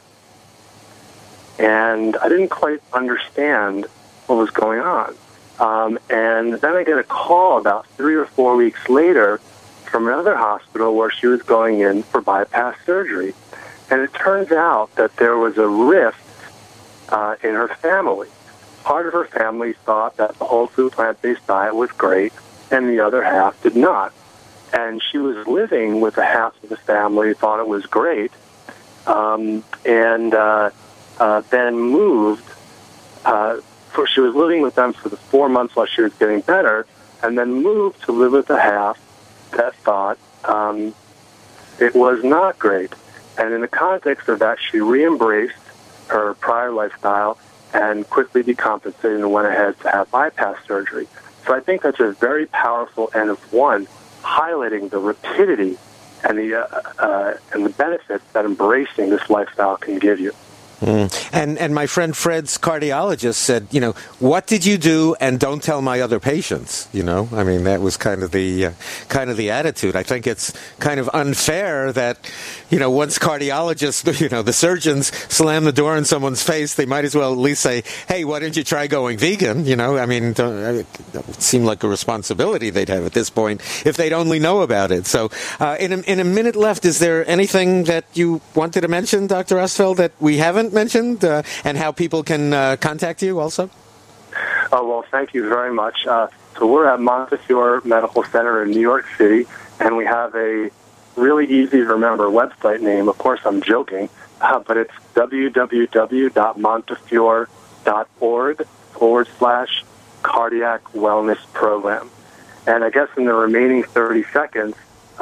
And I didn't quite understand what was going on. Um, and then I get a call about three or four weeks later from another hospital where she was going in for bypass surgery. And it turns out that there was a rift uh, in her family. Part of her family thought that the whole food plant-based diet was great, and the other half did not. And she was living with the half of the family who thought it was great, um, and uh, uh, then moved. Uh, for she was living with them for the four months while she was getting better, and then moved to live with the half that thought um, it was not great. And in the context of that, she re-embraced her prior lifestyle and quickly decompensated and went ahead to have bypass surgery. So I think that's a very powerful N of one, highlighting the rapidity and the uh, uh, and the benefits that embracing this lifestyle can give you. Mm. And and my friend Fred's cardiologist said, you know, what did you do, and don't tell my other patients. You know, I mean, that was kind of the uh, kind of the attitude. I think it's kind of unfair that, you know, once cardiologists, you know, the surgeons slam the door in someone's face, they might as well at least say, hey, why didn't you try going vegan? You know, I mean, don't, it would seem like a responsibility they'd have at this point if they'd only know about it. So, uh, in a, in a minute left, is there anything that you wanted to mention, Doctor Ostfeld, that we haven't mentioned, uh, and how people can uh, contact you also? Oh, well, thank you very much. Uh, so we're at Montefiore Medical Center in New York City, and we have a really easy to remember website name. Of course, I'm joking, uh, but it's www.montefiore.org forward slash cardiac wellness program. And I guess in the remaining thirty seconds, uh,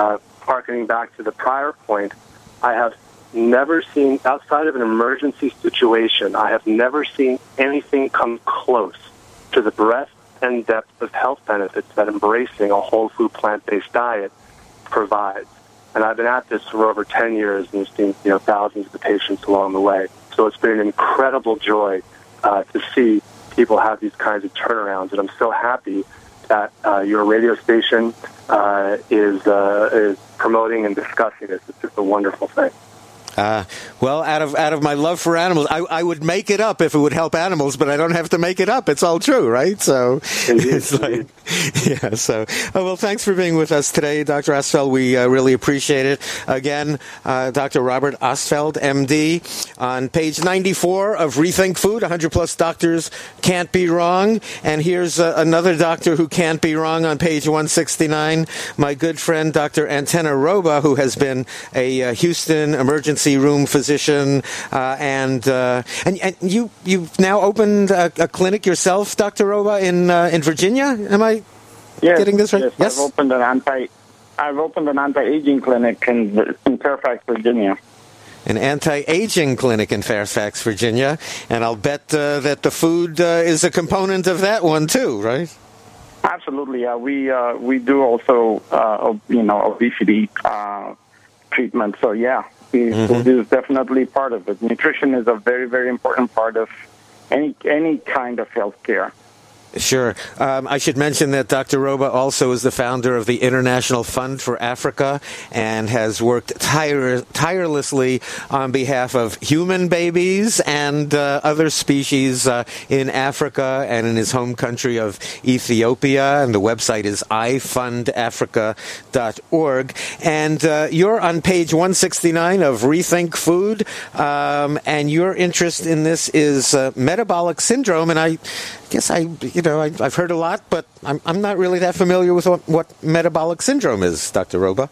harkening back to the prior point, I have never seen, outside of an emergency situation, I have never seen anything come close to the breadth and depth of health benefits that embracing a whole food plant-based diet provides. And I've been at this for over ten years and have seen, you know, thousands of patients along the way. So it's been an incredible joy uh, to see people have these kinds of turnarounds. And I'm so happy that uh, your radio station uh, is, uh, is promoting and discussing this. It's just a wonderful thing. Uh, well, out of out of my love for animals, I, I would make it up if it would help animals, but I don't have to make it up. It's all true, right? So Indeed, it's like, yeah. So, oh, well, thanks for being with us today, Doctor Ostfeld. We uh, really appreciate it. Again, uh, Doctor Robert Ostfeld, M D, on page ninety-four of Rethink Food. one hundred plus doctors can't be wrong. And here's uh, another doctor who can't be wrong on page one sixty-nine. My good friend, Doctor Antenna Roba, who has been a uh, Houston emergency room physician, uh, and, uh, and and you you've now opened a, a clinic yourself, Doctor Roba, in uh, in Virginia. Am I yes, getting this right? Yes, yes, I've opened an anti I've opened an anti-aging clinic in, in Fairfax, Virginia. An anti-aging clinic in Fairfax, Virginia, and I'll bet uh, that the food uh, is a component of that one too, right? Absolutely, yeah. We uh, we do also uh, you know obesity uh, treatment. So yeah. Mm-hmm. Food is definitely part of it. Nutrition is a very, very important part of any any kind of health care. Sure. Um, I should mention that Doctor Roba also is the founder of the International Fund for Africa and has worked tire- tirelessly on behalf of human babies and uh, other species uh, in Africa and in his home country of Ethiopia. And the website is i fund africa dot org. And uh, you're on page one sixty-nine of Rethink Food, um, and your interest in this is uh, metabolic syndrome. And I guess I, you know, I, I've heard a lot, but I'm, I'm not really that familiar with what, what metabolic syndrome is, Doctor Roba.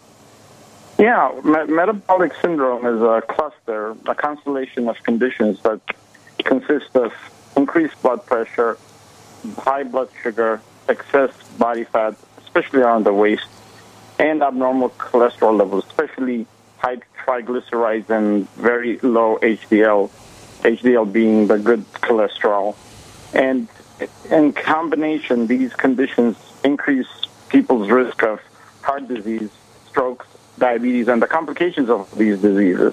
Yeah, me- metabolic syndrome is a cluster, a constellation of conditions that consist of increased blood pressure, high blood sugar, excess body fat, especially around the waist, and abnormal cholesterol levels, especially high triglycerides and very low H D L, H D L being the good cholesterol. And in combination, these conditions increase people's risk of heart disease, strokes, diabetes, and the complications of these diseases.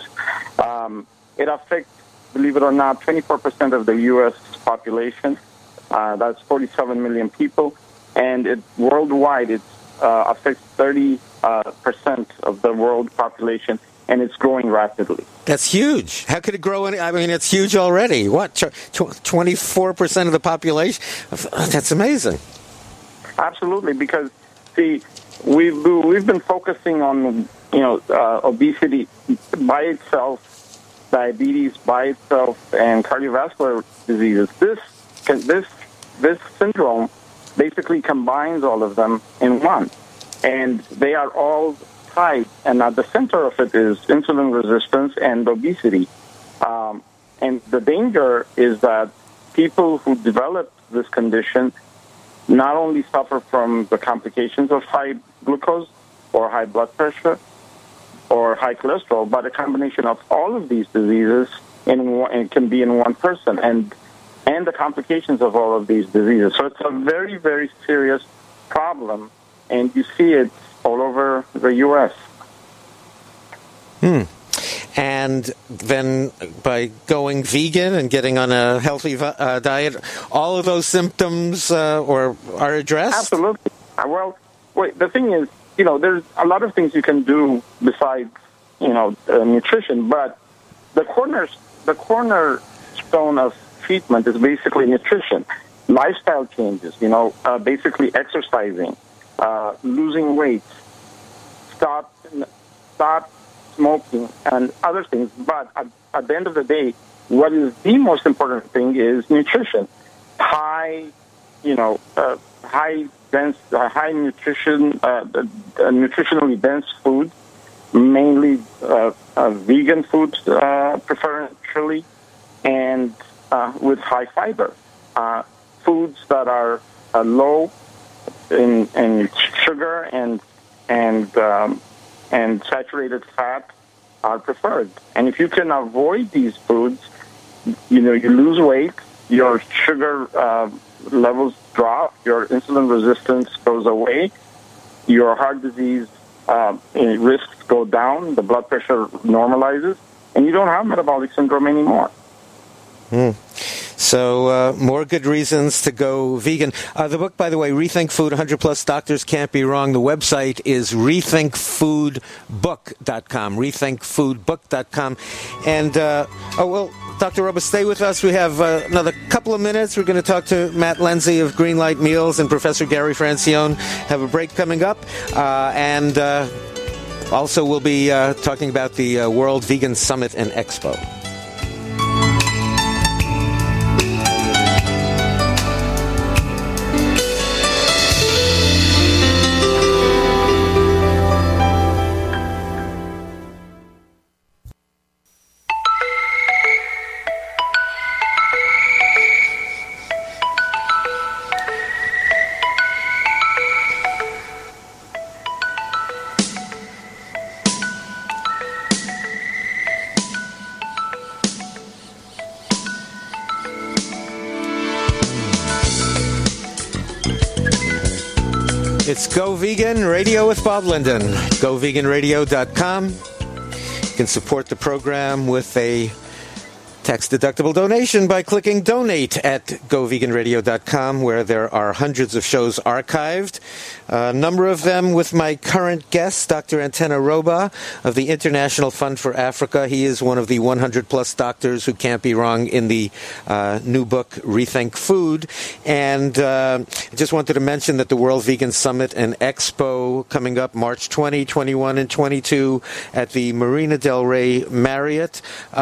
Um, it affects, believe it or not, twenty-four percent of the U S population. Uh, that's forty-seven million people. And it worldwide, it uh, affects thirty percent of the world population, and it's growing rapidly. That's huge. How could it grow any? I mean, it's huge already. What, twenty-four percent of the population? That's amazing. Absolutely, because, see, we've, we've been focusing on, you know, uh, obesity by itself, diabetes by itself, and cardiovascular diseases. This, this, this syndrome basically combines all of them in one, and they are all tied, and at the center of it is insulin resistance and obesity. Um, and the danger is that people who develop this condition not only suffer from the complications of high glucose or high blood pressure or high cholesterol, but a combination of all of these diseases in one, it can be in one person, and and the complications of all of these diseases. So it's a very, very serious problem, and you see it all over the U S Hmm. And then by going vegan and getting on a healthy uh, diet, all of those symptoms uh, or are addressed? Absolutely. Uh, well, wait, the thing is, you know, there's a lot of things you can do besides, you know, uh, nutrition, but the corner, the cornerstone of treatment is basically nutrition, lifestyle changes, you know, uh, basically exercising, uh, losing weight, stop, stop smoking, and other things. But at, at the end of the day, what is the most important thing is nutrition. High, you know, uh, high dense, uh, high nutrition, uh, uh, nutritionally dense food, mainly uh, uh, vegan food, uh, preferentially, and uh, with high fiber. Uh, foods that are uh, low in, in sugar and and um, and saturated fat are preferred. And if you can avoid these foods, you know, you lose weight, your sugar uh, levels drop, your insulin resistance goes away, your heart disease uh, risks go down, the blood pressure normalizes, and you don't have metabolic syndrome anymore. Mm. So uh, more good reasons to go vegan. Uh, the book, by the way, Rethink Food, one hundred plus Doctors Can't Be Wrong. The website is rethink food book dot com, rethink food book dot com. And, uh, oh, well, Doctor Roba, stay with us. We have uh, another couple of minutes. We're going to talk to Matt Lindsay of Greenlight Meals and Professor Gary Francione. Have a break coming up. Uh, and uh, also we'll be uh, talking about the uh, World Vegan Summit and Expo. It's Go Vegan Radio with Bob Linden. go vegan radio dot com. You can support the program with a tax-deductible donation by clicking Donate at go vegan radio dot com, where there are hundreds of shows archived. A number of them with my current guest, Doctor Antena Roba of the International Fund for Africa. He is one of the one hundred plus doctors who can't be wrong in the uh, new book, Rethink Food. And uh, I just wanted to mention that the World Vegan Summit and Expo coming up March twentieth, twenty-first, and twenty-second at the Marina del Rey Marriott.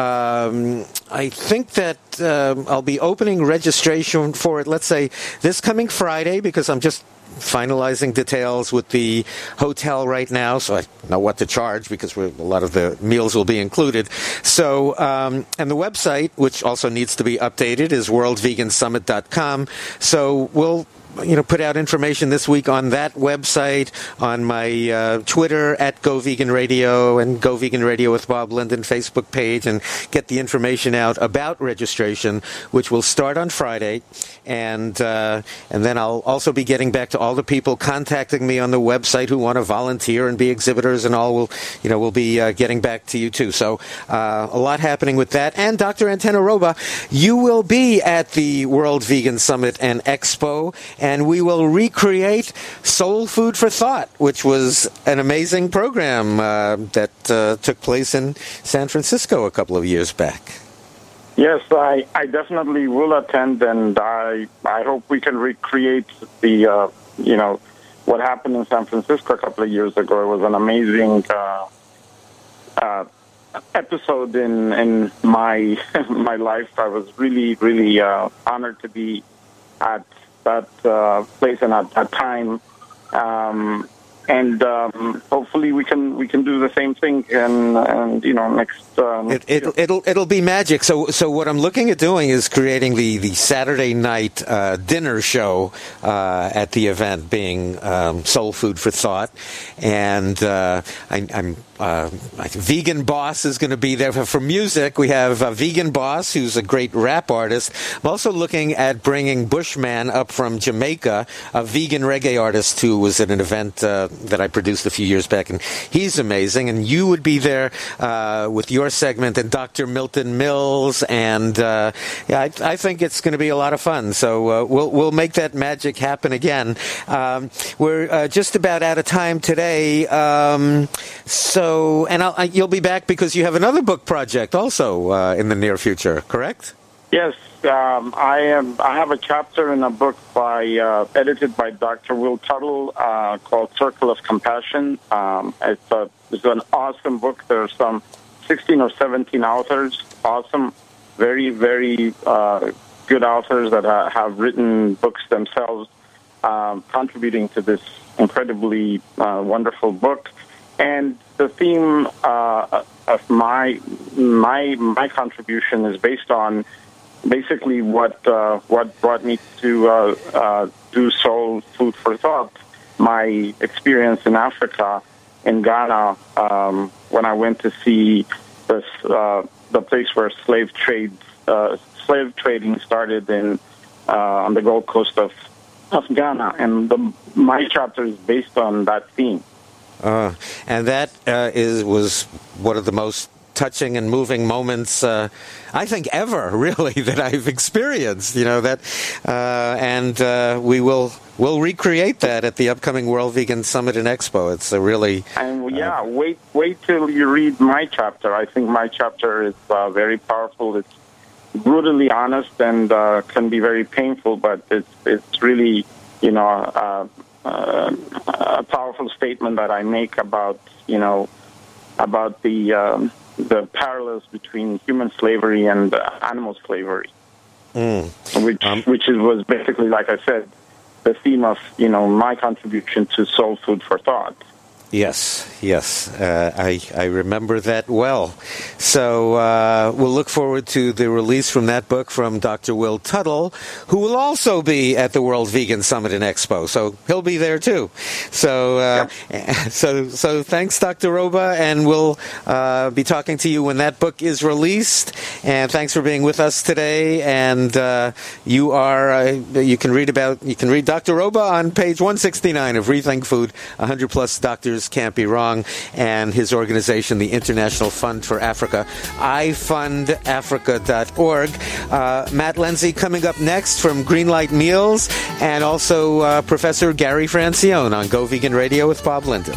Um, I think that um, I'll be opening registration for it, let's say, this coming Friday, because I'm just finalizing details with the hotel right now, so I know what to charge, because we're, a lot of the meals will be included. So, um, and the website, which also needs to be updated, is world vegan summit dot com. So we'll you know, put out information this week on that website, on my uh, Twitter at Go Vegan Radio and Go Vegan Radio with Bob Linden Facebook page, and get the information out about registration, which will start on Friday. And uh, and then I'll also be getting back to all the people contacting me on the website who want to volunteer and be exhibitors and all. Will you know, we'll be uh, getting back to you too. So uh, a lot happening with that. And Doctor Antena Roba, you will be at the World Vegan Summit and Expo, and we will recreate Soul Food for Thought, which was an amazing program uh, that uh, took place in San Francisco a couple of years back. Yes, I, I definitely will attend, and I I hope we can recreate the, uh, you know, what happened in San Francisco a couple of years ago. It was an amazing uh, uh, episode in in my my life. I was really, really uh, honored to be at that uh, place and at that time, um, and um, hopefully we can we can do the same thing and and you know next. Um, it, it, it'll it'll be magic. So so what I'm looking at doing is creating the the Saturday night uh, dinner show uh, at the event, being um, Soul Food for Thought, and uh, I, I'm. Uh, Vegan Boss is going to be there for, for music. We have uh, Vegan Boss, who's a great rap artist. I'm also looking at bringing Bushman up from Jamaica, a vegan reggae artist who was at an event uh, that I produced a few years back, and he's amazing. And you would be there uh, with your segment, and Doctor Milton Mills, and uh, yeah, I, I think it's going to be a lot of fun. So uh, we'll we'll make that magic happen again. Um, we're uh, just about out of time today, um, so. So, and I'll, you'll be back because you have another book project also uh, in the near future, correct? Yes, um, I am. I have a chapter in a book by uh, edited by Doctor Will Tuttle uh, called Circle of Compassion. Um, it's, a, it's an awesome book. There are some sixteen or seventeen authors, awesome, very, very uh, good authors that uh, have written books themselves, um, contributing to this incredibly uh, wonderful book. And the theme uh, of my my my contribution is based on basically what uh, what brought me to uh, uh, do Soul Food for Thought, my experience in Africa, in Ghana um, when I went to see this, uh, the place where slave trade, uh, slave trading started in uh, on the Gold Coast of, of Ghana, and the, my chapter is based on that theme. Uh, and that uh, is was one of the most touching and moving moments, uh, I think, ever, really, that I've experienced. You know that, uh, and uh, we will we'll recreate that at the upcoming World Vegan Summit and Expo. It's a really and yeah, uh, wait wait till you read my chapter. I think my chapter is uh, very powerful. It's brutally honest and uh, can be very painful, but it's it's really you know. Uh, Uh, a powerful statement that I make about, you know, about the um, the parallels between human slavery and uh, animal slavery, mm. which um, which is, was basically, like I said, the theme of, you know, my contribution to Soul Food for Thought. Yes, yes, uh, I I remember that well. So uh, we'll look forward to the release from that book from Doctor Will Tuttle, who will also be at the World Vegan Summit and Expo. So he'll be there too. So uh, yep. so so thanks, Doctor Roba, and we'll uh, be talking to you when that book is released. And thanks for being with us today. And uh, you are uh, you can read about you can read Doctor Roba on page one sixty-nine of Rethink Food. one hundred plus doctors can't be wrong, and his organization, the International Fund for Africa, i fund africa dot org. Uh, Matt Lindsay coming up next from Greenlight Meals, and also uh, Professor Gary Francione on Go Vegan Radio with Bob Linden.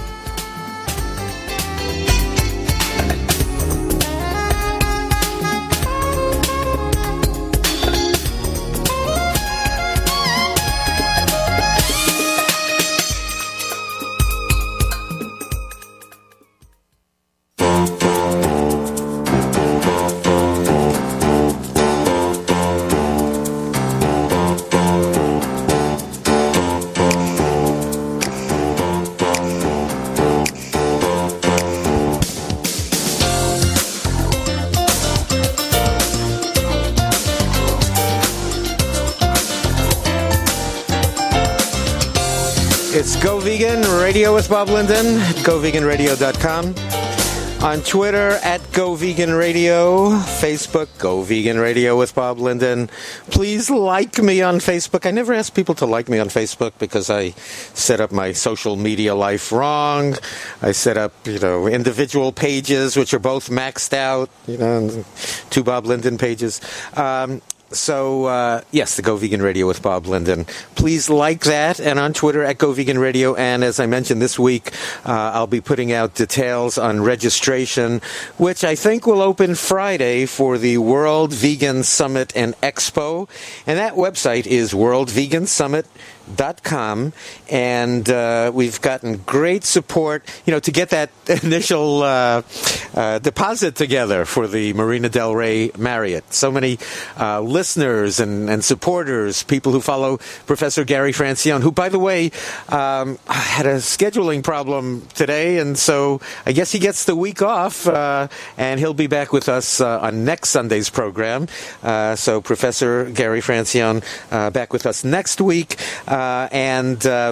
It's Go Vegan Radio with Bob Linden, go vegan radio dot com. On Twitter, at Go Vegan Radio. Facebook, Go Vegan Radio with Bob Linden. Please like me on Facebook. I never ask people to like me on Facebook because I set up my social media life wrong. I set up, you know, individual pages, which are both maxed out, you know, two Bob Linden pages. Um, So, uh, yes, the Go Vegan Radio with Bob Linden. Please like that, and on Twitter at Go Vegan Radio. And as I mentioned this week, uh, I'll be putting out details on registration, which I think will open Friday for the World Vegan Summit and Expo. And that website is world vegan summit dot com, and uh, we've gotten great support, you know, to get that initial uh, uh, deposit together for the Marina Del Rey Marriott. So many uh, listeners and, and supporters, people who follow Professor Gary Francione, who, by the way, um, had a scheduling problem today, and so I guess he gets the week off, uh, and he'll be back with us uh, on next Sunday's program. Uh, so Professor Gary Francione uh, back with us next week. Uh, and, uh,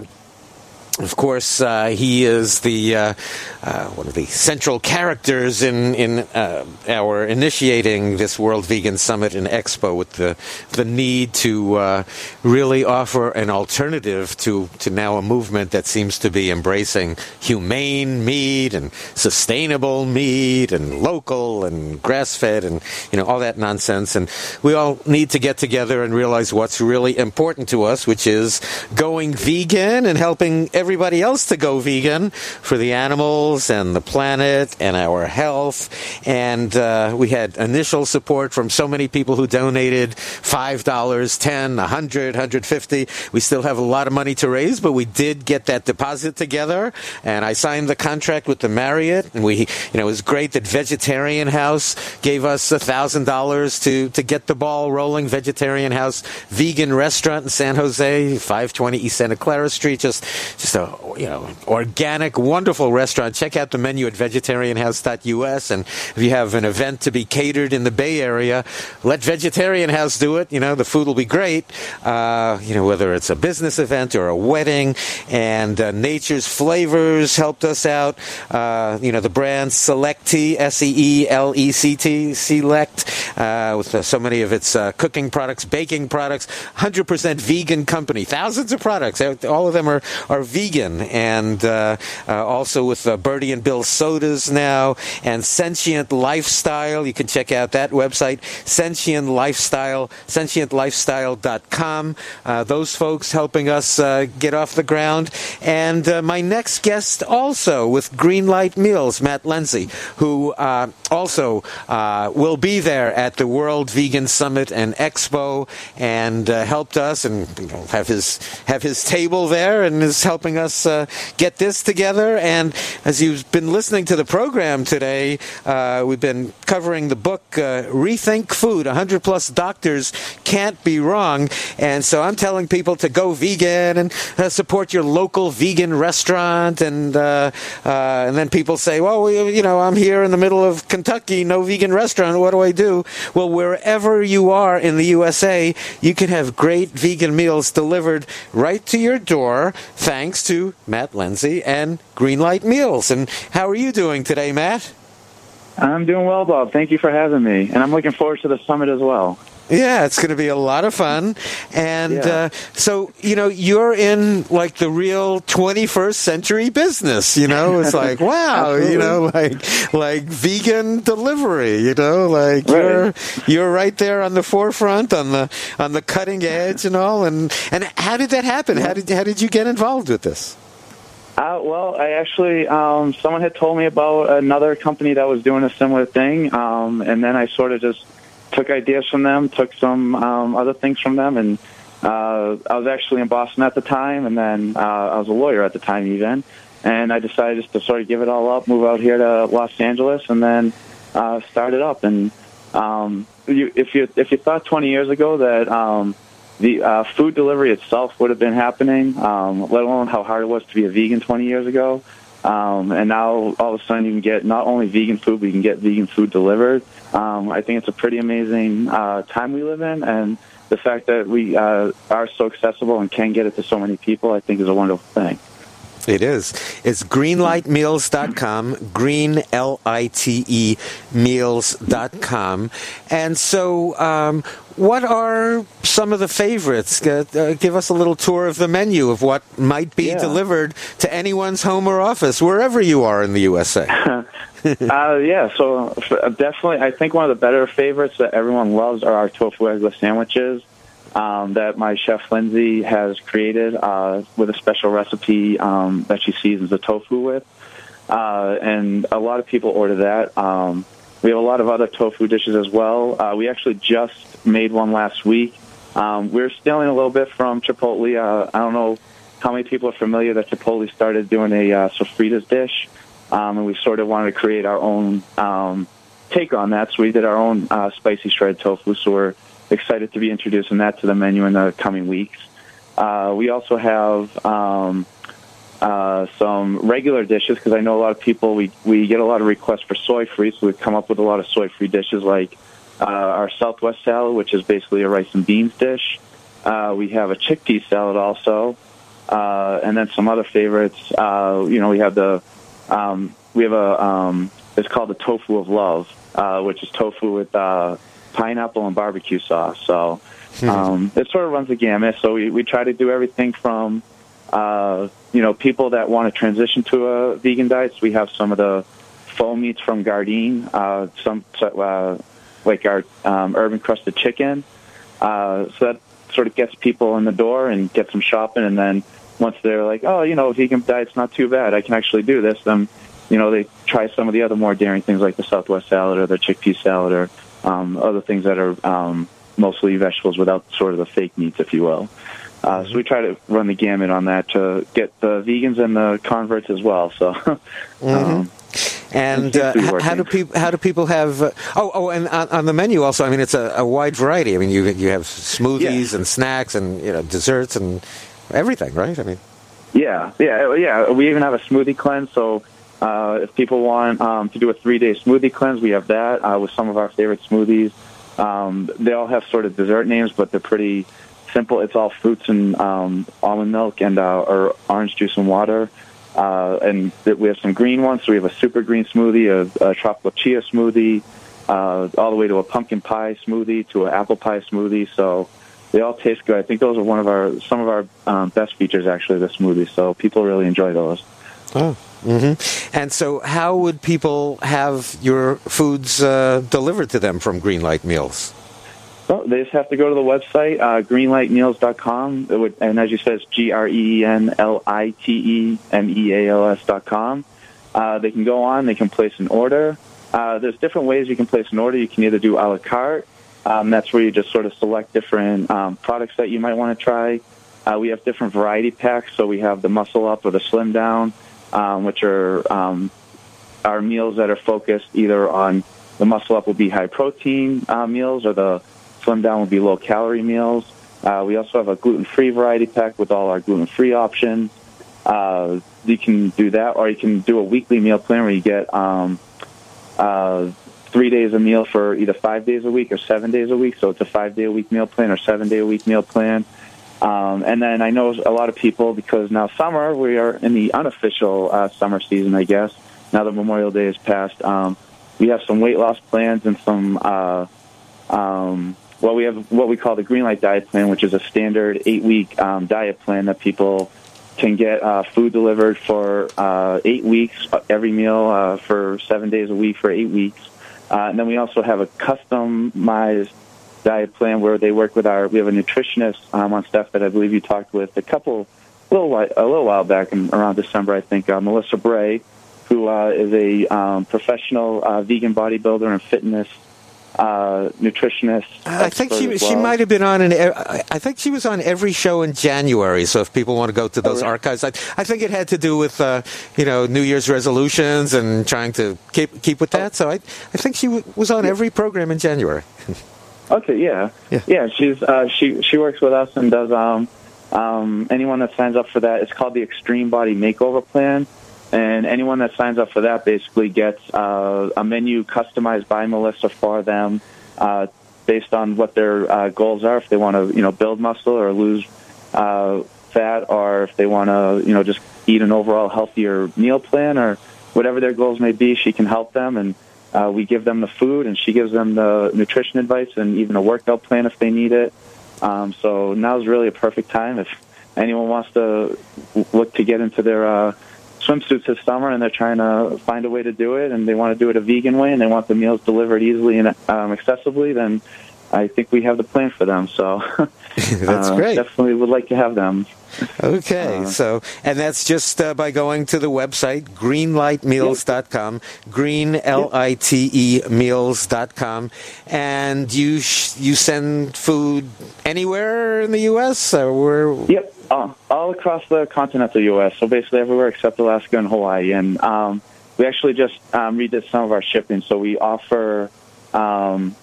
of course, uh, he is the uh, uh, one of the central characters in in uh, our initiating this World Vegan Summit and Expo, with the the need to uh, really offer an alternative to to now a movement that seems to be embracing humane meat and sustainable meat and local and grass-fed and, you know, all that nonsense. And we all need to get together and realize what's really important to us, which is going vegan and helping everybody else to go vegan for the animals and the planet and our health. And uh, we had initial support from so many people who donated five dollars, ten dollars, one hundred dollars, one hundred fifty dollars. We still have a lot of money to raise, but we did get that deposit together, and I signed the contract with the Marriott, and we, you know, it was great that Vegetarian House gave us one thousand dollars to, to get the ball rolling. Vegetarian House vegan restaurant in San Jose, five twenty East Santa Clara Street, just just just a you know organic, wonderful restaurant. Check out the menu at vegetarian house dot U S. And if you have an event to be catered in the Bay Area, let Vegetarian House do it. You know, the food will be great. Uh, you know, whether it's a business event or a wedding. And uh, Nature's Flavors helped us out. Uh, you know, the brand Selecti, S E E L E C T, Select, uh, with uh, so many of its uh, cooking products, baking products, one hundred percent vegan company, thousands of products. All of them are, are vegan. And uh, uh, also with uh, Bertie and Bill sodas now, and Sentient Lifestyle. You can check out that website, Sentient Lifestyle, sentient lifestyle dot com. Uh, those folks helping us uh, get off the ground. And uh, my next guest also with Greenlight Meals, Matt Lindsay, who uh, also uh, will be there at the World Vegan Summit and Expo, and uh, helped us and you know, have his have his table there and is helping us uh, get this together. And as you've been listening to the program today, uh, we've been covering the book uh, Rethink Food, one hundred plus Doctors Can't Be Wrong. And so I'm telling people to go vegan and uh, support your local vegan restaurant. And uh, uh, and then people say, well, we, you know, I'm here in the middle of Kentucky, no vegan restaurant. What do I do? Well, wherever you are in the U S A, you can have great vegan meals delivered right to your door, thanks to Matt Lindsay and Greenlight Meals. And how are you doing today, Matt? I'm doing well, Bob. Thank you for having me. And I'm looking forward to the summit as well. Yeah, it's going to be a lot of fun. And yeah. uh, so, you know, you're in like the real twenty-first century business, you know, it's like, wow, you know, like like vegan delivery, you know, like right. you're you're right there on the forefront, on the on the cutting edge and all. And, and how did that happen? How did how did you get involved with this? Uh, well, I actually, um, someone had told me about another company that was doing a similar thing. Um, and then I sort of just took ideas from them, took some um, other things from them, and uh, I was actually in Boston at the time, and then uh, I was a lawyer at the time even, and I decided just to sort of give it all up, move out here to Los Angeles, and then uh, start it up. And um, you, if you if you thought twenty years ago that um, the uh, food delivery itself would have been happening, um, let alone how hard it was to be a vegan twenty years ago, um, and now all of a sudden you can get not only vegan food, but you can get vegan food delivered. Um, I think it's a pretty amazing uh, time we live in, and the fact that we uh, are so accessible and can get it to so many people, I think, is a wonderful thing. It is. It's greenlight meals dot com, green, L I T E, meals dot com. And so um, what are some of the favorites? Uh, uh, give us a little tour of the menu of what might be yeah. delivered to anyone's home or office, wherever you are in the U S A. uh, yeah, so definitely I think one of the better favorites that everyone loves are our tofu eggless sandwiches. Um, that my chef Lindsay has created uh, with a special recipe um, that she seasons the tofu with. Uh, and a lot of people order that. Um, we have a lot of other tofu dishes as well. Uh, we actually just made one last week. Um, we're stealing a little bit from Chipotle. Uh, I don't know how many people are familiar that Chipotle started doing a uh, sofritas dish. Um, and we sort of wanted to create our own um, take on that. So we did our own uh, spicy shredded tofu. So we're excited to be introducing that to the menu in the coming weeks. Uh, we also have um, uh, some regular dishes, because I know a lot of people, we, we get a lot of requests for soy-free, so we've come up with a lot of soy-free dishes like uh, our Southwest salad, which is basically a rice and beans dish. Uh, we have a chickpea salad also, uh, and then some other favorites. Uh, you know, we have the, um, we have a, um, it's called the Tofu of Love, uh, which is tofu with uh, pineapple and barbecue sauce. So um, it sort of runs the gamut. So we, we try to do everything from, uh, you know, people that want to transition to a vegan diet. So we have some of the faux meats from Gardein, uh, some uh, like our um, herb encrusted chicken. Uh, so that sort of gets people in the door and gets them shopping. And then once they're like, oh, you know, vegan diet's not too bad, I can actually do this, then, you know, they try some of the other more daring things like the Southwest salad or the chickpea salad or Um, other things that are um, mostly vegetables without sort of the fake meats, if you will. Uh, so we try to run the gamut on that to get the vegans and the converts as well. So, mm-hmm. um, and uh, how, how do people how do people have? Uh, oh, oh, and on, on the menu also. I mean, it's a, a wide variety. I mean, you you have smoothies yeah. and snacks and you know desserts and everything, right? I mean. Yeah, yeah, yeah. We even have a smoothie cleanse. So uh, if people want um, to do a three-day smoothie cleanse, we have that uh, with some of our favorite smoothies. Um, they all have sort of dessert names, but they're pretty simple. It's all fruits and um, almond milk and uh, or orange juice and water. Uh, and we have some green ones. So we have a super green smoothie, a, a tropical chia smoothie, uh, all the way to a pumpkin pie smoothie, to an apple pie smoothie. So they all taste good. I think those are one of our some of our um, best features, actually, the smoothies. So people really enjoy those. Oh. Mm-hmm. And so how would people have your foods uh, delivered to them from Greenlight Meals? Well, they just have to go to the website, uh, greenlight meals dot com. It would, and as you said, it's G R E E N L I T E M E A L S dot com. Uh, they can go on. They can place an order. Uh, there's different ways you can place an order. You can either do a la carte. Um, that's where you just sort of select different um, products that you might want to try. Uh, we have different variety packs. So we have the Muscle Up or the Slim Down, um, which are um, our meals that are focused either on the Muscle Up will be high protein uh, meals, or the Slim Down will be low calorie meals. Uh, we also have a gluten-free variety pack with all our gluten-free options. Uh, you can do that, or you can do a weekly meal plan where you get um, uh, three days a meal for either five days a week or seven days a week. So it's a five-day-a-week meal plan or seven-day-a-week meal plan. Um, and then I know a lot of people, because now summer, we are in the unofficial uh, summer season, I guess. Now that Memorial Day is past, um, we have some weight loss plans and some, uh, um, well, we have what we call the Greenlight Diet Plan, which is a standard eight-week um, diet plan that people can get uh, food delivered for uh, eight weeks, every meal uh, for seven days a week for eight weeks. Uh, and then we also have a customized diet plan where they work with our, we have a nutritionist um, on staff that I believe you talked with a couple, a little while, a little while back, in, around December, I think, uh, Melissa Bray, who uh, is a um, professional uh, vegan bodybuilder and fitness uh, nutritionist. I think she well. she might have been on an. I think she was on every show in January. So if people want to go to those oh, really? archives, I, I think it had to do with uh, you know New Year's resolutions and trying to keep keep with that. So I I think she w- was on every program in January. Okay, yeah, yeah. yeah she's uh, she she works with us and does um um anyone that signs up for that. It's called the Extreme Body Makeover Plan. And anyone that signs up for that basically gets uh, a menu customized by Melissa for them, uh, based on what their uh, goals are. If they want to, you know, build muscle or lose uh, fat, or if they want to, you know, just eat an overall healthier meal plan, or whatever their goals may be, she can help them. And uh, we give them the food, and she gives them the nutrition advice and even a workout plan if they need it. Um, so now's really a perfect time if anyone wants to look to get into their uh, swimsuits this summer and they're trying to find a way to do it, and they want to do it a vegan way, and they want the meals delivered easily and um, accessibly, then I think we have the plan for them. So that's uh, great. Definitely would like to have them. Okay, uh, so, and that's just uh, by going to the website, greenlight meals dot com, green, L I T E, meals dot com, and you sh- you send food anywhere in the U S? Or where? Yep, uh, all across the continental U S, so basically everywhere except Alaska and Hawaii. And um, we actually just um, redid some of our shipping, so we offer, um,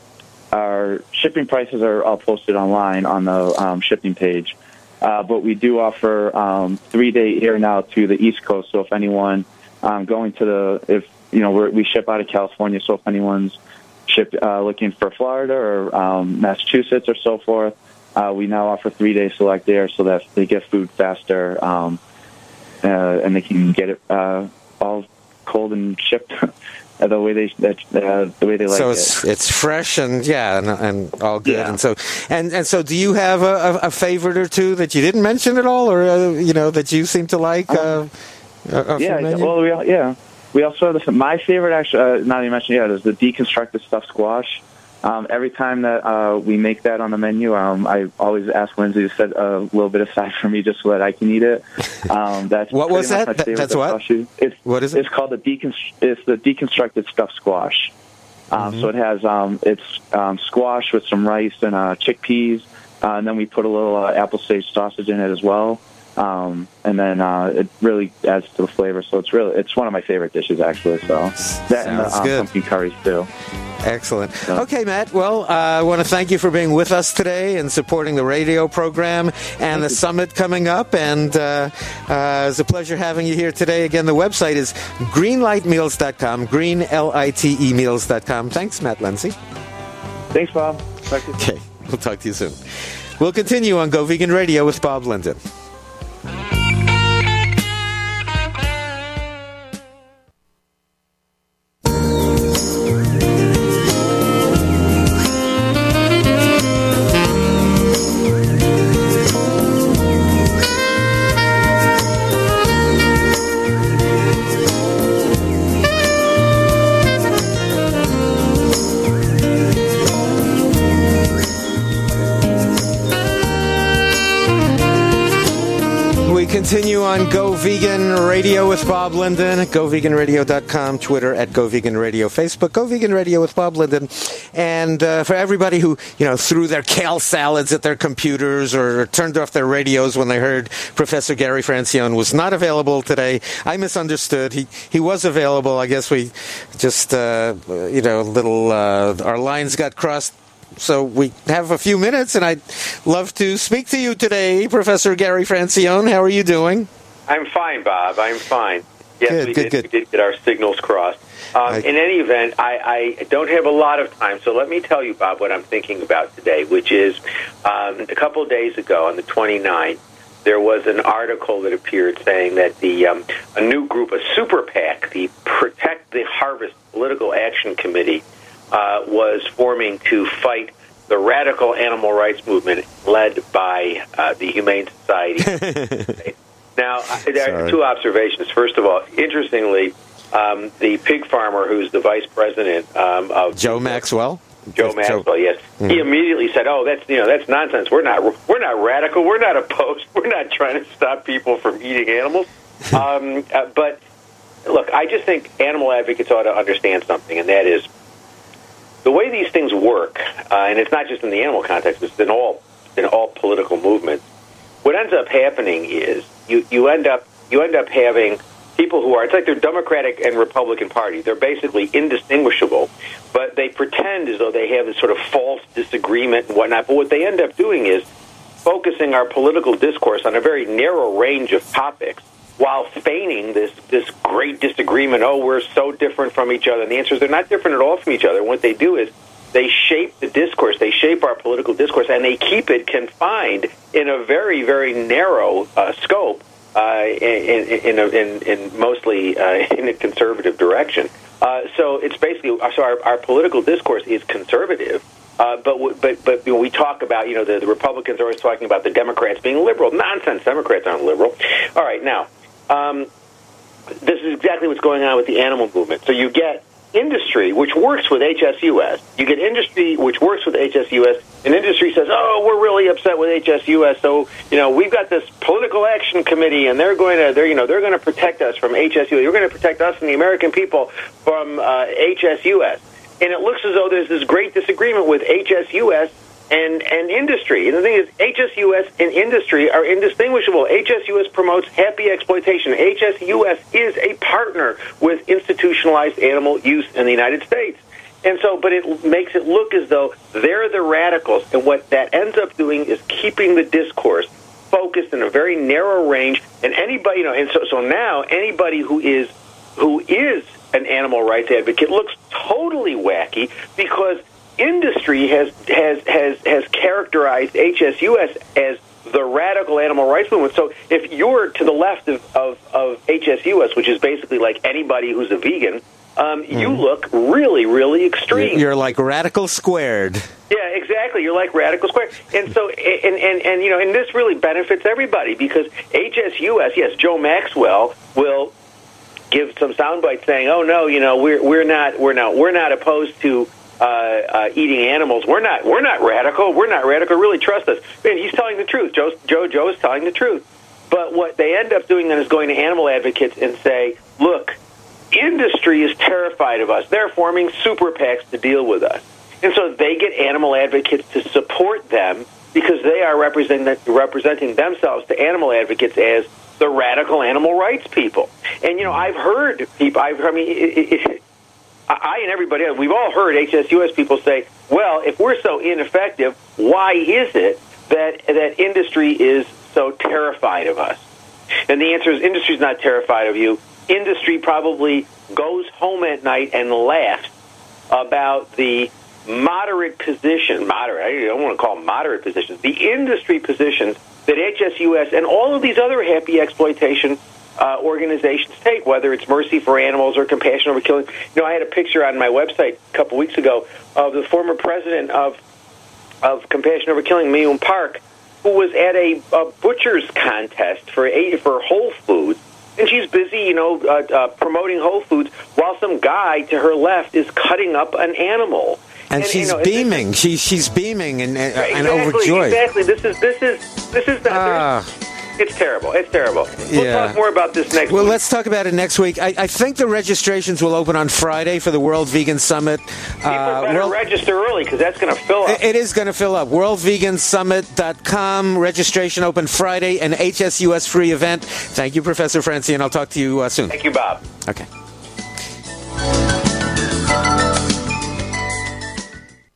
our shipping prices are all posted online on the um, shipping page. Uh, but we do offer um, three-day air now to the East Coast. So if anyone um, going to the, if you know, we're, we ship out of California. So if anyone's ship uh, looking for Florida or um, Massachusetts or so forth, uh, we now offer three-day select air so that they get food faster, um, uh, and they can get it uh, all cold and shipped. The way they that uh, the way they like so it. So it's it's fresh and yeah and, and all good. Yeah. And so and, and so do you have a, a favorite or two that you didn't mention at all, or uh, you know that you seem to like? Uh, uh, yeah, well, we yeah we also have this. My favorite actually, uh, not even mentioned yet, is the deconstructed stuffed squash. Um, every time that uh, we make that on the menu, um, I always ask Lindsay to set a little bit aside for me just so that I can eat it. Um, that's what was that? That that's what? It's, what is it? It's called the deconstru- It's the deconstructed stuffed squash. Um, mm-hmm. So it has um, it's um, squash with some rice and uh, chickpeas, uh, and then we put a little uh, apple sage sausage in it as well. Um, and then uh, it really adds to the flavor. So it's really it's one of my favorite dishes actually. So that Sounds and the um, good. pumpkin curries too. Excellent. Okay, Matt. Well, uh, I want to thank you for being with us today and supporting the radio program and thank the you. Summit coming up. And uh, uh, it's a pleasure having you here today. Again, the website is greenlight meals dot com, green L I T E meals dot com. Thanks, Matt Lindsay. Thanks, Bob. Talk to you soon. Okay, we'll talk to you soon. We'll continue on Go Vegan Radio with Bob Linden. Continue on Go Vegan Radio with Bob Linden, go vegan radio dot com, Twitter at Go Vegan Radio, Facebook, Go Vegan Radio with Bob Linden. And uh, for everybody who, you know, threw their kale salads at their computers or turned off their radios when they heard Professor Gary Francione was not available today, I misunderstood. He he was available. I guess we just, uh, you know, little, uh, our lines got crossed. So we have a few minutes, and I'd love to speak to you today, Professor Gary Francione. How are you doing? I'm fine, Bob. I'm fine. Yes, good, we, good, did, good. we did get our signals crossed. Um, I, in any event, I, I don't have a lot of time, so let me tell you, Bob, what I'm thinking about today, which is um, a couple of days ago, on the twenty-ninth, there was an article that appeared saying that the um, a new group, a super PAC, the Protect the Harvest Political Action Committee, uh, was forming to fight the radical animal rights movement led by uh, the Humane Society. Now, there Sorry. are two observations. First of all, interestingly, um, the pig farmer who's the vice president um, of Joe Maxwell. Joe Maxwell, Joe. yes, mm-hmm. He immediately said, "Oh, that's you know that's nonsense. We're not we're not radical. We're not opposed. We're not trying to stop people from eating animals." um, uh, but look, I just think animal advocates ought to understand something, and that is the way these things work, uh, and it's not just in the animal context, it's in all in all political movements. What ends up happening is you, you end up you end up having people who are, it's like they're Democratic and Republican Party. They're basically indistinguishable, but they pretend as though they have this sort of false disagreement and whatnot. But what they end up doing is focusing our political discourse on a very narrow range of topics, while feigning this this great disagreement. Oh, we're so different from each other. And the answer is they're not different at all from each other. And what they do is they shape the discourse, they shape our political discourse, and they keep it confined in a very, very narrow uh, scope, uh, in, in, in, in, in mostly uh, in a conservative direction. Uh, so it's basically, so our, our political discourse is conservative. Uh, but but but you know, we talk about, you know, the, the Republicans are always talking about the Democrats being liberal. Nonsense. Democrats aren't liberal. All right, now, Um, this is exactly what's going on with the animal movement. So you get industry, which works with H S U S. You get industry, which works with H S U S, and industry says, oh, we're really upset with H S U S, so, you know, we've got this political action committee, and they're going to, they're, you know, they're going to protect us from H S U S. You're going to protect us and the American people from uh, H S U S. And it looks as though there's this great disagreement with H S U S and, and industry. And the thing is, H S U S and industry are indistinguishable. H S U S promotes happy exploitation. H S U S is a partner with institutionalized animal use in the United States. And so, but it makes it look as though they're the radicals. And what that ends up doing is keeping the discourse focused in a very narrow range. And anybody, you know, and so, so now anybody who is, who is an animal rights advocate looks totally wacky, because industry has has has has characterized H S U S as the radical animal rights movement. So if you're to the left of, of, of H S U S, which is basically like anybody who's a vegan, um, mm. you look really, really extreme. You're like radical squared. Yeah, exactly. You're like radical squared. And so, and, and, and you know, and this really benefits everybody, because H S U S, yes, Joe Maxwell will give some sound bites saying, "Oh no, you know, we're we're not we're not we're not opposed to uh, uh, eating animals. We're not we're not radical. We're not radical. Really trust us." Man, he's telling the truth. Joe Joe Joe is telling the truth. But what they end up doing then is going to animal advocates and say, "Look, industry is terrified of us. They're forming super PACs to deal with us." And so they get animal advocates to support them, because they are representing representing themselves to animal advocates as the radical animal rights people. And, you know, I've heard people, I've, I mean, it, it, I and everybody else, we've all heard H S U S people say, well, if we're so ineffective, why is it that that industry is so terrified of us? And the answer is industry's not terrified of you. Industry probably goes home at night and laughs about the moderate position, moderate, I don't want to call them moderate positions, the industry positions that H S U S and all of these other happy exploitation uh, organizations take, whether it's Mercy for Animals or Compassion Over Killing. You know, I had a picture on my website a couple weeks ago of the former president of of Compassion Over Killing, Myung Park, who was at a, a butcher's contest for a, for Whole Foods, and she's busy, you know, uh, uh, promoting Whole Foods, while some guy to her left is cutting up an animal. And, and she's you know, beaming. She, she's beaming and, and, exactly, and overjoyed. Exactly. This is this is this is not. Uh, it's terrible. It's terrible. We'll yeah. talk more about this next well, week. Well, let's talk about it next week. I, I think the registrations will open on Friday for the World Vegan Summit. People uh, better World, register early because that's going to fill up. It, it is going to fill up. world vegan summit dot com. Registration open Friday, an H S U S free event. Thank you, Professor Francione. I'll talk to you uh, soon. Thank you, Bob. Okay.